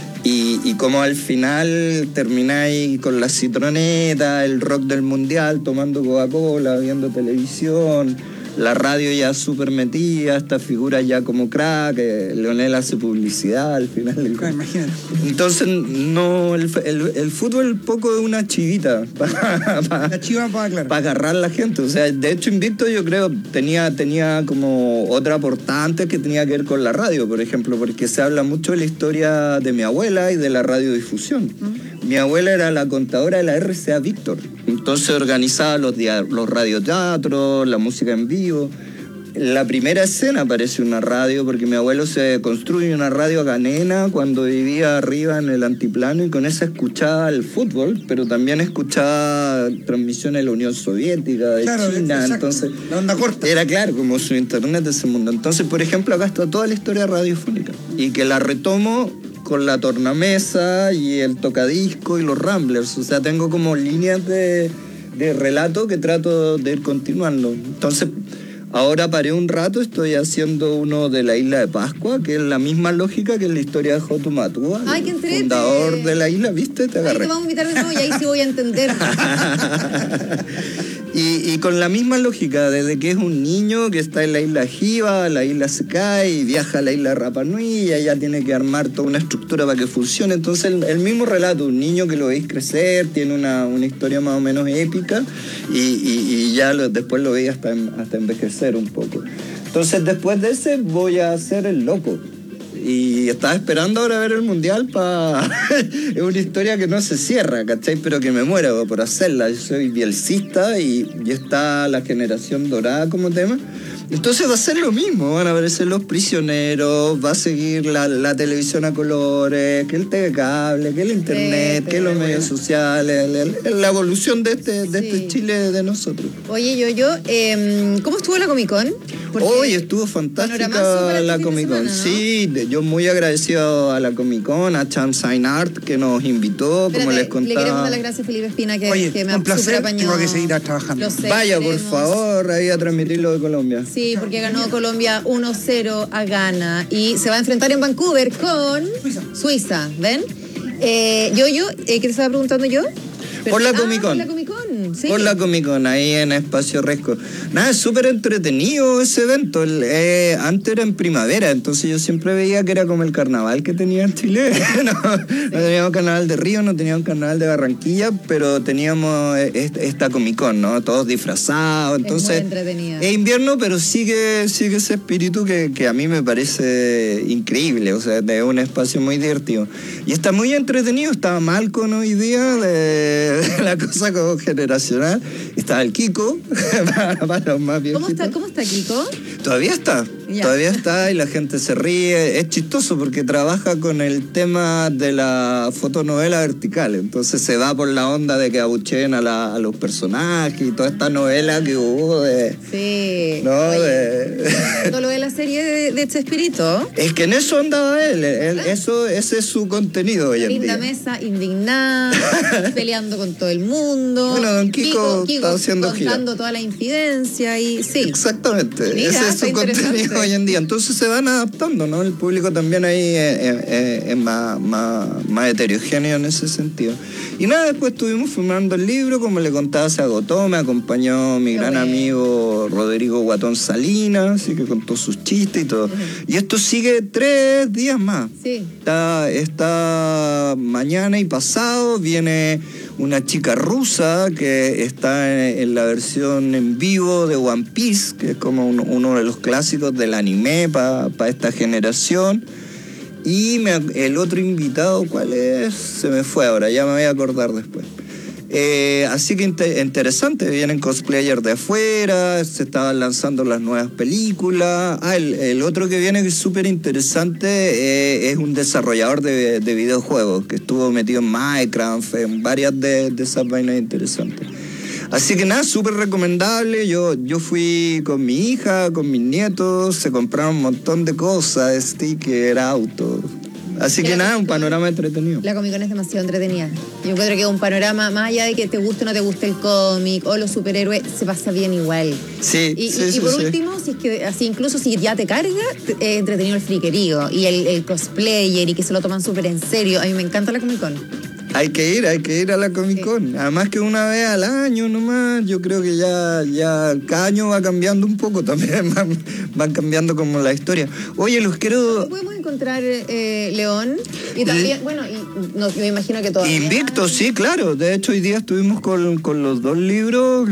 Y, y como al final termináis con la citroneta, el rock del mundial, tomando Coca-Cola, viendo televisión, la radio ya súper metida, estas figuras ya como crack, eh, Leonel hace publicidad al final del... Ah, imagínate. Entonces, no, el, el, el fútbol un poco de una chivita para pa, la chiva para claro. pa agarrar a la gente. O sea, de hecho, Invicto yo creo tenía, tenía como otra aportante que tenía que ver con la radio, por ejemplo, porque se habla mucho de la historia de mi abuela y de la radiodifusión. ¿Mm? Mi abuela era la contadora de la R C A Víctor. Entonces organizaba los, los radioteatros, la música en vivo. La primera escena aparece una radio porque mi abuelo se construye una radio acá nena cuando vivía arriba en el antiplano y con esa escuchaba el fútbol, pero también escuchaba transmisiones de la Unión Soviética, de claro, China. Exacto. Entonces la onda corta. Era claro, como su internet de ese mundo. Entonces, por ejemplo, acá está toda la historia radiofónica y que la retomo con la tornamesa y el tocadisco y los Ramblers. O sea, tengo como líneas de, de relato que trato de ir continuando. Entonces, ahora paré un rato, estoy haciendo uno de la isla de Pascua, que es la misma lógica que la historia de Jotu Matúa, Ay, qué entrete. Fundador de la isla, ¿viste? Te agarré. Ay, te vamos a invitar de nuevo y ahí sí voy a entender. y, y con la misma lógica, desde que es un niño que está en la isla Jiva, la isla se cae y viaja a la isla Rapa Nui y ella tiene que armar toda una estructura para que funcione. Entonces el, el mismo relato, un niño que lo veis crecer, tiene una, una historia más o menos épica y, y, y ya lo, después lo veis hasta, hasta envejecer un poco. Entonces después de ese voy a hacer El Loco. Y estaba esperando ahora ver el mundial para... es una historia que no se cierra, ¿cachai? Pero que me muero por hacerla. Yo soy bielcista y, y está la generación dorada como tema. Entonces va a ser lo mismo, van a aparecer los prisioneros, va a seguir la, la televisión a colores, que el T V cable, que el internet, sí, que los medios sociales, la, la evolución de este, de sí. este Chile de nosotros. Oye, yo, yo, eh, ¿cómo estuvo la Comic Con? Hoy estuvo fantástica la Comic Con, ¿no? Sí, yo muy agradecido a la Comic Con, a Chan Sign Art que nos invitó, Espérate, como les contaba. Le queremos dar las gracias a Felipe Espina que, Oye, que me un ha placer, superapañado. tengo que seguir trabajando. Sé, Vaya, queremos. por favor, ahí a transmitirlo de Colombia. Sí, porque ganó Colombia uno cero a Ghana y se va a enfrentar en Vancouver con Suiza, Suiza ¿ven? Eh, yo, yo, eh, ¿qué te estaba preguntando yo? Por la Comic Con. Ah, por la Comic Con, sí. Por la Comic Con, ahí en Espacio Resco. Nada, es súper entretenido ese evento. El, eh, antes era en primavera, entonces yo siempre veía que era como el carnaval que tenía en Chile. no, sí. no teníamos carnaval de Río, no teníamos carnaval de Barranquilla, pero teníamos esta Comic Con, ¿no? Todos disfrazados. Entonces, es muy entretenida. Es invierno, pero sigue, sigue ese espíritu que, que a mí me parece increíble. O sea, es un espacio muy divertido. Y está muy entretenido. Estaba Malcolm hoy día de la cosa como generación Nacional. Estaba el Kiko, para, para los más ¿Cómo está, ¿Cómo está Kiko? Todavía está, ya. todavía está y la gente se ríe. Es chistoso porque trabaja con el tema de la fotonovela vertical. Entonces se va por la onda de que abucheen a, la, a los personajes y toda esta novela que hubo de... Sí. ¿No? Oye, de... todo lo de la serie de, de Chespirito. Es que en eso andaba él. él eso, ese es su contenido hoy en Linda día. mesa, indignada, peleando con todo el mundo. Bueno, don Kiko, Kiko, Kiko está haciendo gira. contando toda la infidencia y sí. Exactamente. Mira, ese es su contenido hoy en día. Entonces se van adaptando, ¿no? El público también ahí es, es, es más, más, más heterogéneo en ese sentido. Y nada, después estuvimos filmando el libro, como le contaba, se agotó, me acompañó mi Qué gran bueno. amigo Rodrigo Guatón Salinas, así que contó sus chistes y todo. Uh-huh. Y esto sigue tres días más. Sí. Está, está mañana y pasado, viene una chica rusa que está en, en la versión en vivo de One Piece, que es como uno, uno de los clásicos del anime para pa esta generación. Y me, el otro invitado, ¿cuál es? Se me fue ahora, ya me voy a acordar después. Eh, así que inter interesante, vienen cosplayers de afuera, se estaban lanzando las nuevas películas. Ah, el, el otro que viene que es súper interesante eh, es un desarrollador de, de videojuegos que estuvo metido en Minecraft, en varias de, de esas vainas interesantes. Así que nada, súper recomendable. Yo, yo fui con mi hija, con mis nietos, se compraron un montón de cosas, stickers, autos. Así que nada, un panorama entretenido. La Comic Con es demasiado entretenida. Yo encuentro que es un panorama, más allá de que te guste o no te guste el cómic o los superhéroes, se pasa bien igual. Sí, y, sí, y, sí, y por sí. último, si es que así incluso si ya te carga, es entretenido el friquerío y el, el cosplayer y que se lo toman súper en serio. A mí me encanta la Comic Con. Hay que ir, hay que ir a la Comic Con. Sí. Además que una vez al año nomás, yo creo que ya, ya cada año va cambiando un poco también, van, van cambiando como la historia. Oye, los quiero... ¿Podemos encontrar eh, León? Y también, bueno, y, no, me imagino que todavía... Invicto, sí, claro. De hecho, hoy día estuvimos con, con los dos libros.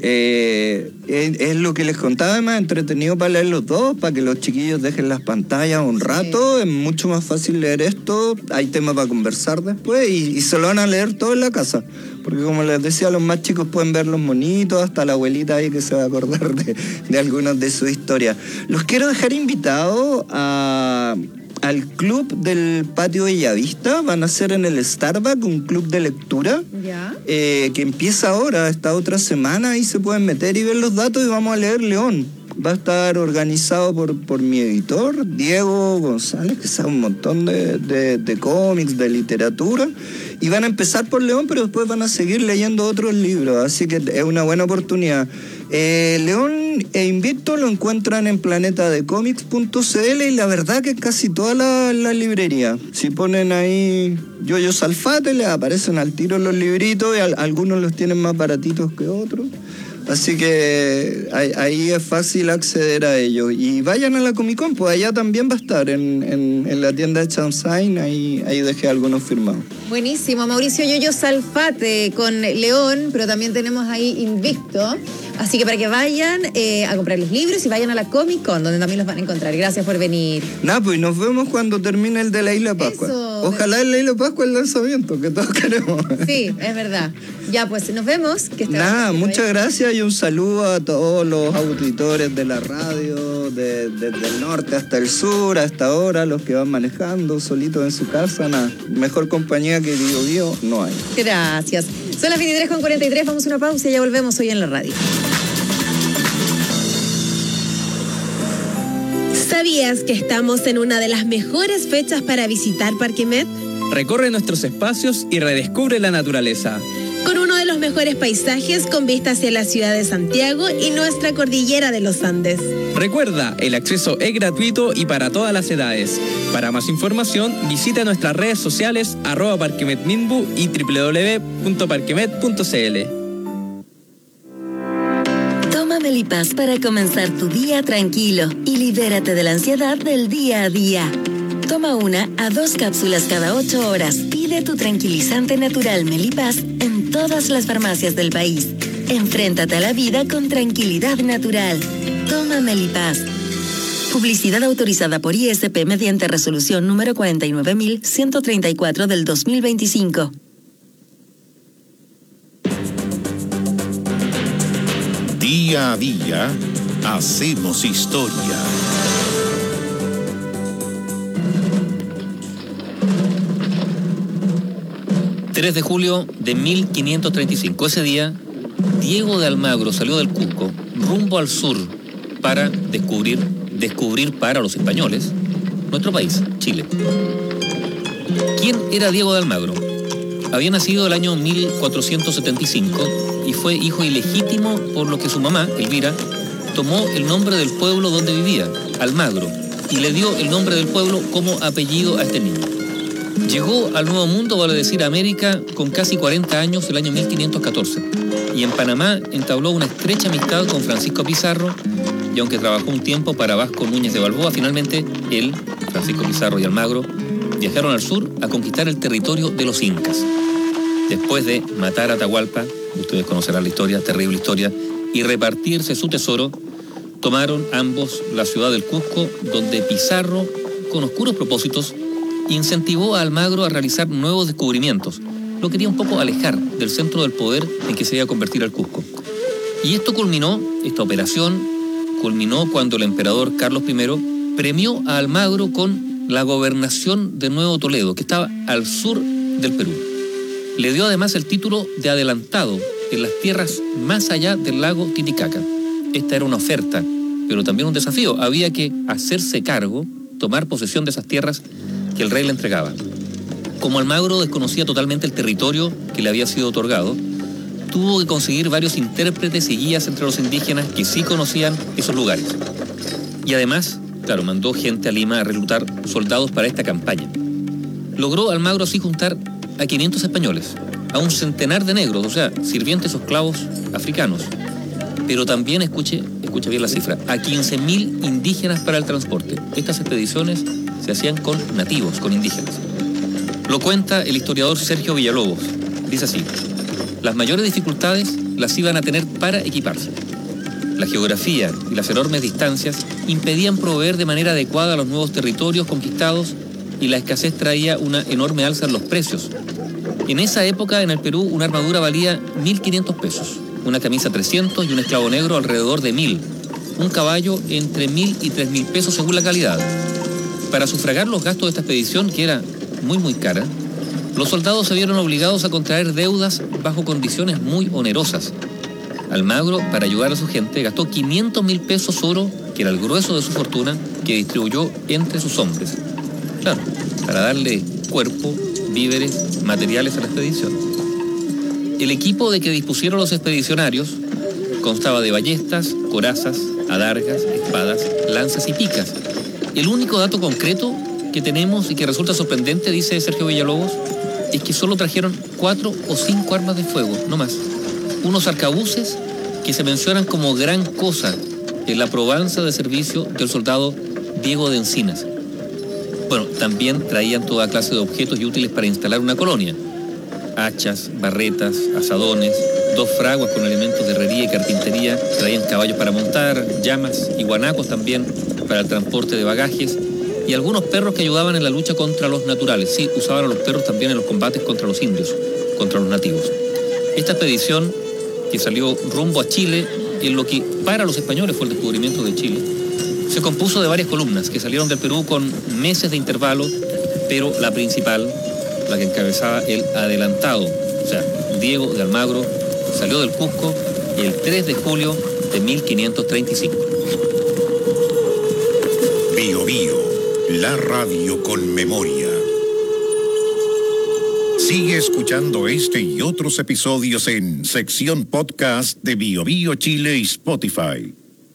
Eh, eh, es lo que les contaba, además, entretenido para leer los dos, para que los chiquillos dejen las pantallas un rato. Sí. Es mucho más fácil leer esto. Hay temas para conversar después y, y se lo van a leer todo en la casa. Porque como les decía, los más chicos pueden ver los monitos, hasta la abuelita ahí que se va a acordar de, de algunas de sus historias. Los quiero dejar invitados a... al club del Patio Bellavista. Van a ser en el Starbucks un club de lectura ¿Ya? eh, que empieza ahora, esta otra semana, y se pueden meter y ver los datos y vamos a leer León. Va a estar organizado por, por mi editor, Diego González, que sabe un montón de, de, de cómics, de literatura, y van a empezar por León, pero después van a seguir leyendo otros libros, así que es una buena oportunidad. Eh, León e Invicto lo encuentran en planeta de cómics punto c l y la verdad que casi toda la, la librería. Si ponen ahí Yoyo Salfate, les aparecen al tiro los libritos y al, algunos los tienen más baratitos que otros. Así que ahí, ahí es fácil acceder a ellos. Y vayan a la Comic Con, pues allá también va a estar en, en, en la tienda de Chansain, ahí, ahí dejé algunos firmados. Buenísimo, Mauricio Yoyo Salfate con León, pero también tenemos ahí Invicto. Así que para que vayan eh, a comprar los libros y vayan a la Comic Con, donde también los van a encontrar. Gracias por venir. Nada, pues nos vemos cuando termine el de la Isla Pascua. Eso, Ojalá de... el de la Isla Pascua el lanzamiento, que todos queremos. Sí, es verdad. Ya, pues nos vemos. Que Nada, muchas gracias y un saludo a todos los auditores de la radio, de, desde el norte hasta el sur, a esta hora, los que van manejando solitos en su casa. Nada, mejor compañía que Digo Digo no hay. Gracias. Son las veintitrés con cuarenta y tres, vamos a una pausa y ya volvemos hoy en la radio. ¿Sabías que estamos en una de las mejores fechas para visitar Parque Met? Recorre nuestros espacios y redescubre la naturaleza. Con uno de los mejores paisajes con vista hacia la ciudad de Santiago y nuestra cordillera de los Andes. Recuerda, el acceso es gratuito y para todas las edades. Para más información, visita nuestras redes sociales arroba parquemetminbu y doble u doble u doble u punto parquemet punto c l. Toma Melipaz para comenzar tu día tranquilo y libérate de la ansiedad del día a día. Toma una a dos cápsulas cada ocho horas. Pide tu tranquilizante natural Melipaz en todas las farmacias del país. Enfréntate a la vida con tranquilidad natural. Toma Melipaz. Publicidad autorizada por I S P mediante resolución número cuarenta y nueve mil ciento treinta y cuatro del dos mil veinticinco. Día a día hacemos historia. tres de julio de mil quinientos treinta y cinco. Ese día, Diego de Almagro salió del Cusco rumbo al sur para descubrir, descubrir para los españoles nuestro país, Chile. ¿Quién era Diego de Almagro? Había nacido el año mil cuatrocientos setenta y cinco y fue hijo ilegítimo, por lo que su mamá, Elvira, tomó el nombre del pueblo donde vivía, Almagro, y le dio el nombre del pueblo como apellido a este niño. Llegó al Nuevo Mundo, vale decir América, con casi cuarenta años el año mil quinientos catorce. Y en Panamá entabló una estrecha amistad con Francisco Pizarro, y aunque trabajó un tiempo para Vasco Núñez de Balboa, finalmente él, Francisco Pizarro y Almagro, viajaron al sur a conquistar el territorio de los incas. Después de matar a Atahualpa, ustedes conocerán la historia, terrible historia, y repartirse su tesoro, tomaron ambos la ciudad del Cusco, donde Pizarro, con oscuros propósitos, incentivó a Almagro a realizar nuevos descubrimientos. Lo quería un poco alejar del centro del poder en que se iba a convertir el Cusco. Y esto culminó, esta operación, culminó cuando el emperador Carlos primero premió a Almagro con la gobernación de Nuevo Toledo, que estaba al sur del Perú. Le dio además el título de adelantado en las tierras más allá del lago Titicaca. Esta era una oferta, pero también un desafío. Había que hacerse cargo, tomar posesión de esas tierras que el rey le entregaba. Como Almagro desconocía totalmente el territorio que le había sido otorgado, tuvo que conseguir varios intérpretes y guías entre los indígenas que sí conocían esos lugares. Y además, claro, mandó gente a Lima a reclutar soldados para esta campaña. Logró Almagro así juntar a quinientos españoles, a un centenar de negros, o sea, sirvientes o esclavos africanos. Pero también, escuche, escuche bien la cifra, a quince mil indígenas para el transporte. Estas expediciones se hacían con nativos, con indígenas. Lo cuenta el historiador Sergio Villalobos. Dice así: las mayores dificultades las iban a tener para equiparse. La geografía y las enormes distancias impedían proveer de manera adecuada a los nuevos territorios conquistados, y la escasez traía una enorme alza en los precios. En esa época, en el Perú, una armadura valía mil quinientos pesos, una camisa trescientos y un esclavo negro alrededor de mil. Un caballo entre mil y tres mil pesos según la calidad. Para sufragar los gastos de esta expedición, que era muy muy cara, los soldados se vieron obligados a contraer deudas bajo condiciones muy onerosas. Almagro, para ayudar a su gente, gastó quinientos mil pesos oro, que era el grueso de su fortuna, que distribuyó entre sus hombres. Claro, para darle cuerpo, víveres, materiales a la expedición. El equipo de que dispusieron los expedicionarios constaba de ballestas, corazas, adargas, espadas, lanzas y picas. El único dato concreto que tenemos y que resulta sorprendente, dice Sergio Villalobos, es que solo trajeron cuatro o cinco armas de fuego, no más. Unos arcabuces que se mencionan como gran cosa en la probanza de servicio del soldado Diego de Encinas. Bueno, también traían toda clase de objetos y útiles para instalar una colonia. Hachas, barretas, asadones, dos fraguas con elementos de herrería y carpintería, traían caballos para montar, llamas y guanacos también para el transporte de bagajes, y algunos perros que ayudaban en la lucha contra los naturales. Sí, usaban a los perros también en los combates contra los indios, contra los nativos. Esta expedición, que salió rumbo a Chile, en lo que para los españoles fue el descubrimiento de Chile, se compuso de varias columnas que salieron del Perú con meses de intervalo, pero la principal, la que encabezaba el adelantado, o sea, Diego de Almagro, salió del Cusco el tres de julio de mil quinientos treinta y cinco. Bio Bio, la radio con memoria. Sigue escuchando este y otros episodios en sección podcast de Bio Bio Chile y Spotify.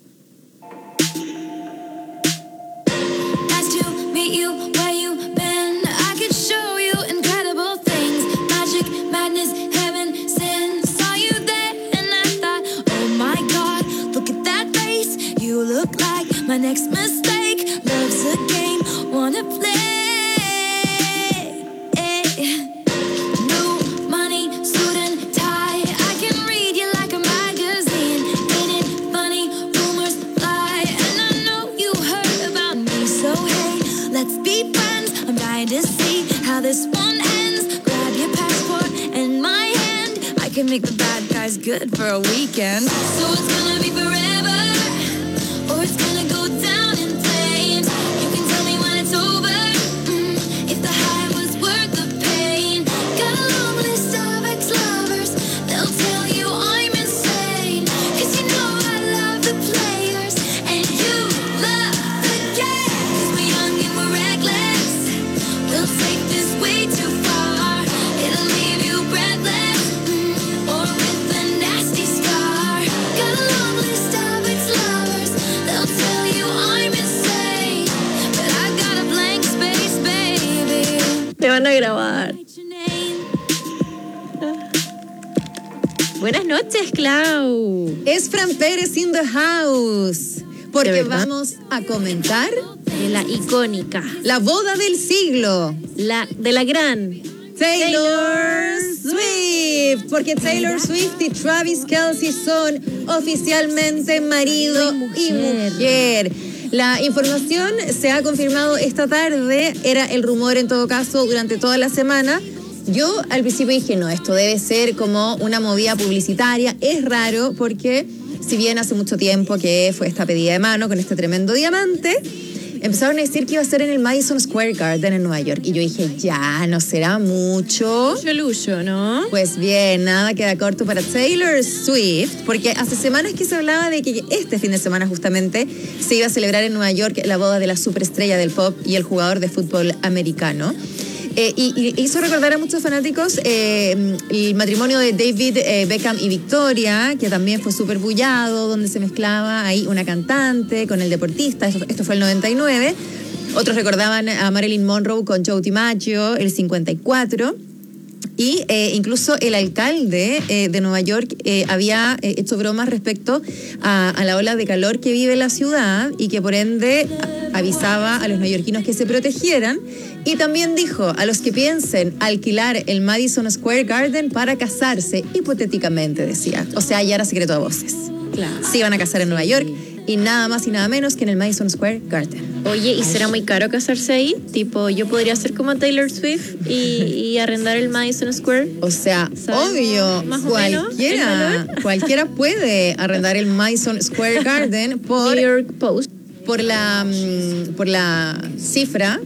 My next mistake, love's a game, wanna play. New money, suit and tie, I can read you like a magazine. Ain't it funny, rumors fly, and I know you heard about me. So hey, let's be friends, I'm dying to see how this one ends. Grab your passport and my hand, I can make the bad guy guy's good for a weekend. So it's gonna be forever, or it's gonna go down in flames. You can tell me when it's over, mm, if the high was worth the pain. Got a long list of ex-lovers, they'll tell you I'm insane. Cause you know I love the players, and you love the game. Cause we're young and we're reckless, we'll take this way too far. It'll leave you breathless, mm, or with a nasty scar. Got a long list of ex-lovers, they'll tell you I'm insane. But I got a blank space, baby. Te van a grabar. Buenas noches, Clau. Es Fran Pérez in the house. Porque ¿De verdad? vamos a comentar De la icónica. la boda del siglo. La, de la gran. Taylor Swift. Porque Taylor Swift y Travis Kelce son oficialmente marido y mujer. La información se ha confirmado esta tarde. Era el rumor en todo caso durante toda la semana. Yo al principio dije, no, esto debe ser como una movida publicitaria. Es raro porque si bien hace mucho tiempo que fue esta pedida de mano con este tremendo diamante, empezaron a decir que iba a ser en el Madison Square Garden en Nueva York. Y yo dije, ya, no será mucho. Mucho lujo, ¿no? Pues bien, nada queda corto para Taylor Swift, porque hace semanas que se hablaba de que este fin de semana justamente se iba a celebrar en Nueva York la boda de la superestrella del pop y el jugador de fútbol americano. Eh, y, y hizo recordar a muchos fanáticos eh, el matrimonio de David eh, Beckham y Victoria, que también fue súper bullado, donde se mezclaba ahí una cantante con el deportista. Esto, esto fue el noventa y nueve. Otros recordaban a Marilyn Monroe con Joe DiMaggio, el cincuenta y cuatro. Y eh, incluso el alcalde eh, de Nueva York eh, había eh, hecho bromas respecto a, a la ola de calor que vive la ciudad y que por ende a, avisaba a los neoyorquinos que se protegieran. Y también dijo a los que piensen alquilar el Madison Square Garden para casarse, hipotéticamente decía. O sea, ya era secreto a voces. Claro. Se iban a casar en Nueva York y nada más y nada menos que en el Madison Square Garden. Oye, ¿y será muy caro casarse ahí? Tipo, yo podría ser como Taylor Swift y, y arrendar el Madison Square. O sea, ¿sabes? obvio, Más o menos, ¿el cualquiera, valor? cualquiera puede arrendar el Madison Square Garden por, New York Post. por la mm, por la cifra,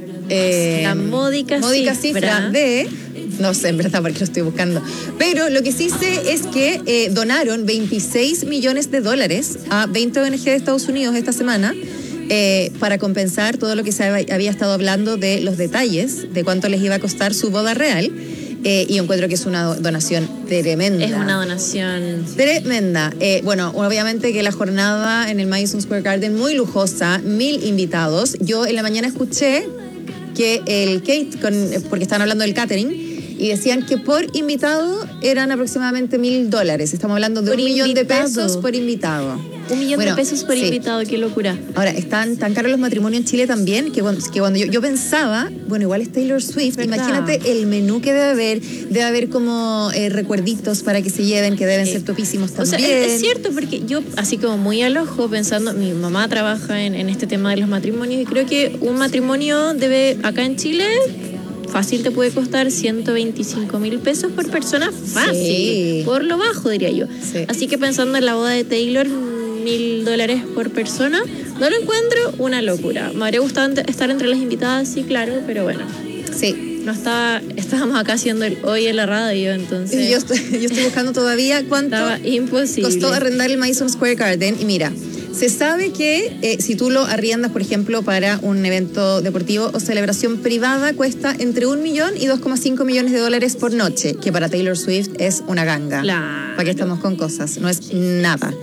eh, La módica módica cifra. cifra de, no sé en verdad porque lo estoy buscando, pero lo que sí sé es que eh, donaron veintiséis millones de dólares a veinte O N G de Estados Unidos esta semana. Eh, para compensar todo lo que se había estado hablando de los detalles de cuánto les iba a costar su boda real. Eh, y yo encuentro que es una do- donación tremenda. Es una donación. Tremenda. Eh, bueno, obviamente que la jornada en el Madison Square Garden muy lujosa, mil invitados. Yo en la mañana escuché que el Kate, con, porque estaban hablando del catering, y decían que por invitado eran aproximadamente mil dólares. Estamos hablando de Por un millón de invitado. pesos por invitado. Un millón Bueno, de pesos por sí. invitado, qué locura. Ahora, están tan caros los matrimonios en Chile también que cuando, que cuando yo, yo pensaba, bueno, igual es Taylor Swift, ¿verdad? imagínate el menú que debe haber, debe haber como eh, recuerditos para que se lleven, que deben Sí. ser topísimos O también. sea, es, es cierto, porque yo, así como muy al ojo, pensando, mi mamá trabaja en, en este tema de los matrimonios y creo que un matrimonio debe, acá en Chile, fácil te puede costar ciento veinticinco mil pesos por persona, fácil, Sí. por lo bajo diría yo. Sí. Así que pensando en la boda de Taylor, mil dólares por persona, no lo encuentro una locura. Me habría gustado ent- estar entre las invitadas, sí, claro, pero bueno. Sí. No estaba, estábamos acá haciendo el hoy en la radio, entonces Y yo estoy, yo estoy buscando todavía cuánto estaba imposible. costó arrendar el Madison Square Garden. Y mira, se sabe que eh, si tú lo arriendas, por ejemplo, para un evento deportivo o celebración privada, cuesta entre un millón y dos coma cinco millones de dólares por noche, que para Taylor Swift es una ganga. Claro. ¿Para qué estamos con cosas? No es nada.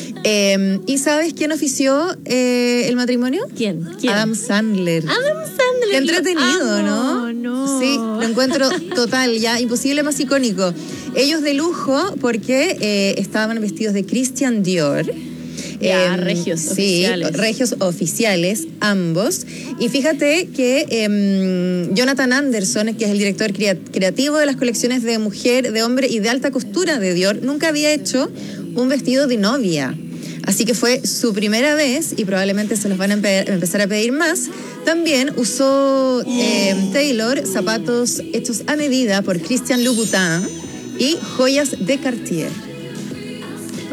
Eh, ¿Y sabes quién ofició eh, el matrimonio? ¿Quién? ¿Quién? Adam Sandler. Adam Sandler. Qué entretenido, lo ¿no? amo, no. Sí, lo encuentro total, ya imposible más icónico. Ellos de lujo porque eh, estaban vestidos de Christian Dior. Ya, Em, regios sí, oficiales. regios oficiales, ambos. Y fíjate que em, Jonathan Anderson, que es el director crea- creativo de las colecciones de mujer, de hombre y de alta costura de Dior, nunca había hecho un vestido de novia. Así que fue su primera vez y probablemente se los van a empe- empezar a pedir más. También usó eh, Taylor zapatos hechos a medida por Christian Louboutin y joyas de Cartier.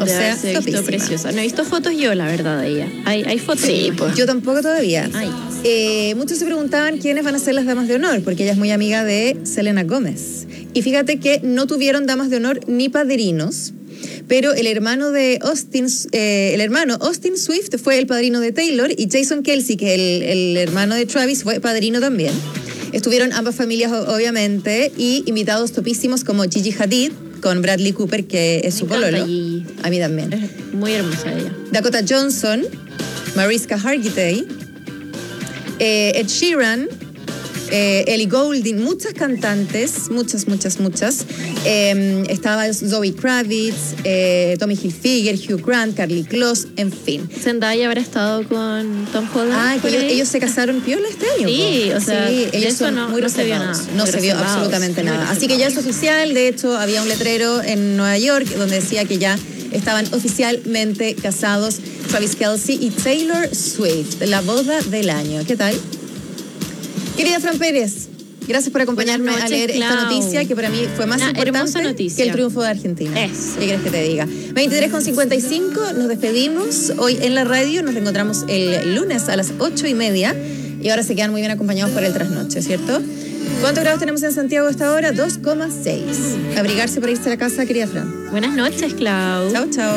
O Debe sea, haberse visto topísima. preciosa. No he visto fotos yo, la verdad, de ella. Hay, hay fotos. Sí, pues. Yo tampoco todavía. Ay. Eh, muchos se preguntaban quiénes van a ser las damas de honor, porque ella es muy amiga de Selena Gómez. Y fíjate que no tuvieron damas de honor ni padrinos, pero el hermano de Austin, eh, el hermano Austin Swift fue el padrino de Taylor, y Jason Kelsey, que es el, el hermano de Travis, fue padrino también. Estuvieron ambas familias, o- obviamente, y invitados topísimos como Gigi Hadid con Bradley Cooper, que es su Me encanta pololo. Gigi. A mí también. Es muy hermosa ella. Dakota Johnson, Mariska Hargitay, eh, Ed Sheeran, eh, Ellie Goulding, muchas cantantes, muchas, muchas, muchas. Eh, estaba Zoe Kravitz, eh, Tommy Hilfiger, Hugh Grant, Carly Kloss, en fin. Zendaya habrá estado con Tom Holland. Ah, que por ellos, ahí. ellos se casaron piola este año. Sí, po. o sea, sí, de ellos eso son no- muy no se vio reservados. nada, No muy se vio reservados, absolutamente muy nada. Así que ya es oficial. De hecho, había un letrero en Nueva York donde decía que ya estaban oficialmente casados Travis Kelce y Taylor Swift. La boda del año. ¿Qué tal? Querida Fran Pérez, gracias por acompañarme Buenas a noches, leer esta Clau. noticia que para mí fue más Una hermosa importante noticia. que el triunfo de Argentina. Eso. ¿Qué quieres que te diga? veintitrés con cincuenta y cinco, nos despedimos hoy en la radio. Nos reencontramos el lunes a las ocho y media. Y ahora se quedan muy bien acompañados por el trasnoche, ¿cierto? ¿Cuántos grados tenemos en Santiago hasta ahora? dos coma seis. Abrigarse para irse a la casa, querida Fran. Buenas noches, Clau. Chao, chao.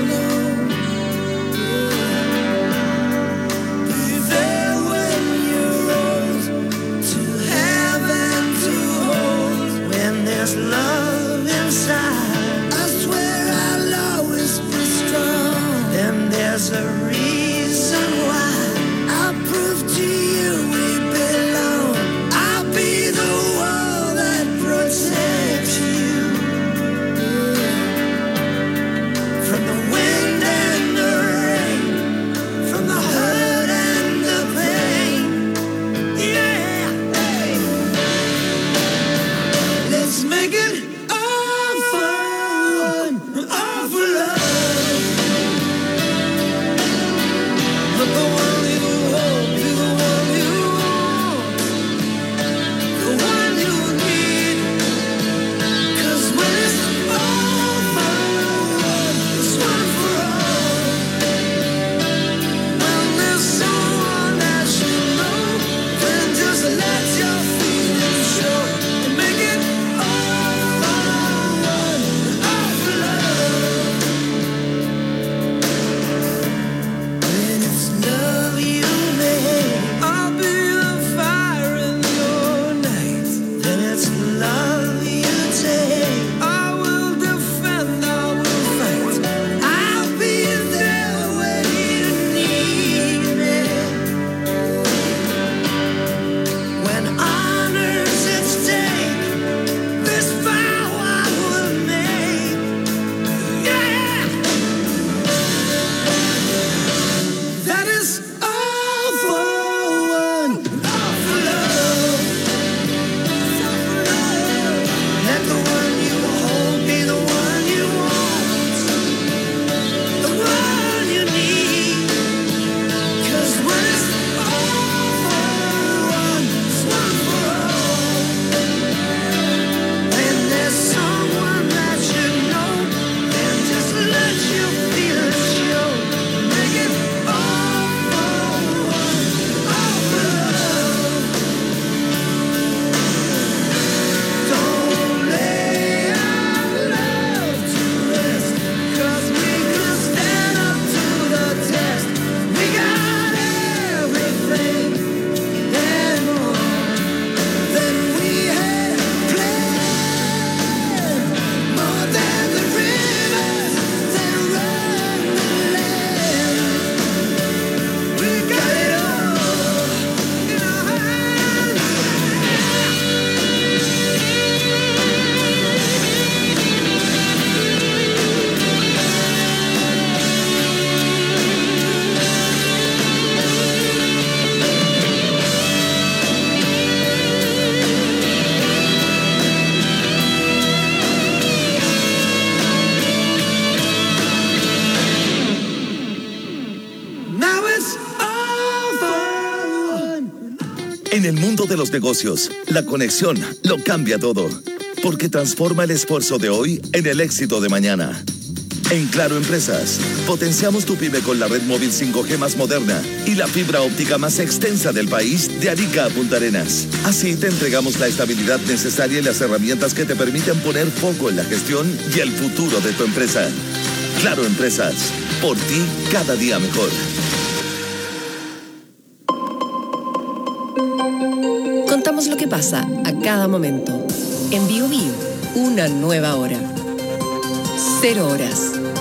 When there's love inside, I swear I'll always be strong. Then there's a reason why I'll prove to you we belong. I'll be the wall that protects you from the wind and the rain, from the hurt and the pain. Yeah. Hey. Let's make it all fun, all for love. Let the one you hold be the one you want, the one you need. 'Cause when it's all fun, it's one for all. When there's someone that you know, then just let your feelings show. And make it all fun, all for love. When it's love you make, I'll be the fire in your night. Then it's love you take, I will defend, I will fight. I'll be there when you need me. When honor's at stake, this vow I will make. Yeah. That is all for one, all for love. Let the one you hold be the one you want, the one you need. 'Cause when it's all for one, it's one for all. When there's someone that you know, then just let your feelings show. Make it all for one, all for love. Don't lay our love to rest, 'cause we could stand up to the test. We got everything and more than we had planned, more than the rivers that run the land. We got it all in our hands. Now it's all fun. En el mundo de los negocios, la conexión lo cambia todo, porque transforma el esfuerzo de hoy en el éxito de mañana. En Claro Empresas, potenciamos tu pyme con la red móvil cinco G más moderna y la fibra óptica más extensa del país, de Arica a Punta Arenas. Así te entregamos la estabilidad necesaria y las herramientas que te permiten poner foco en la gestión y el futuro de tu empresa. Claro Empresas, por ti cada día mejor. Contamos lo que pasa a cada momento. En Bio Bio, una nueva hora. Cero horas.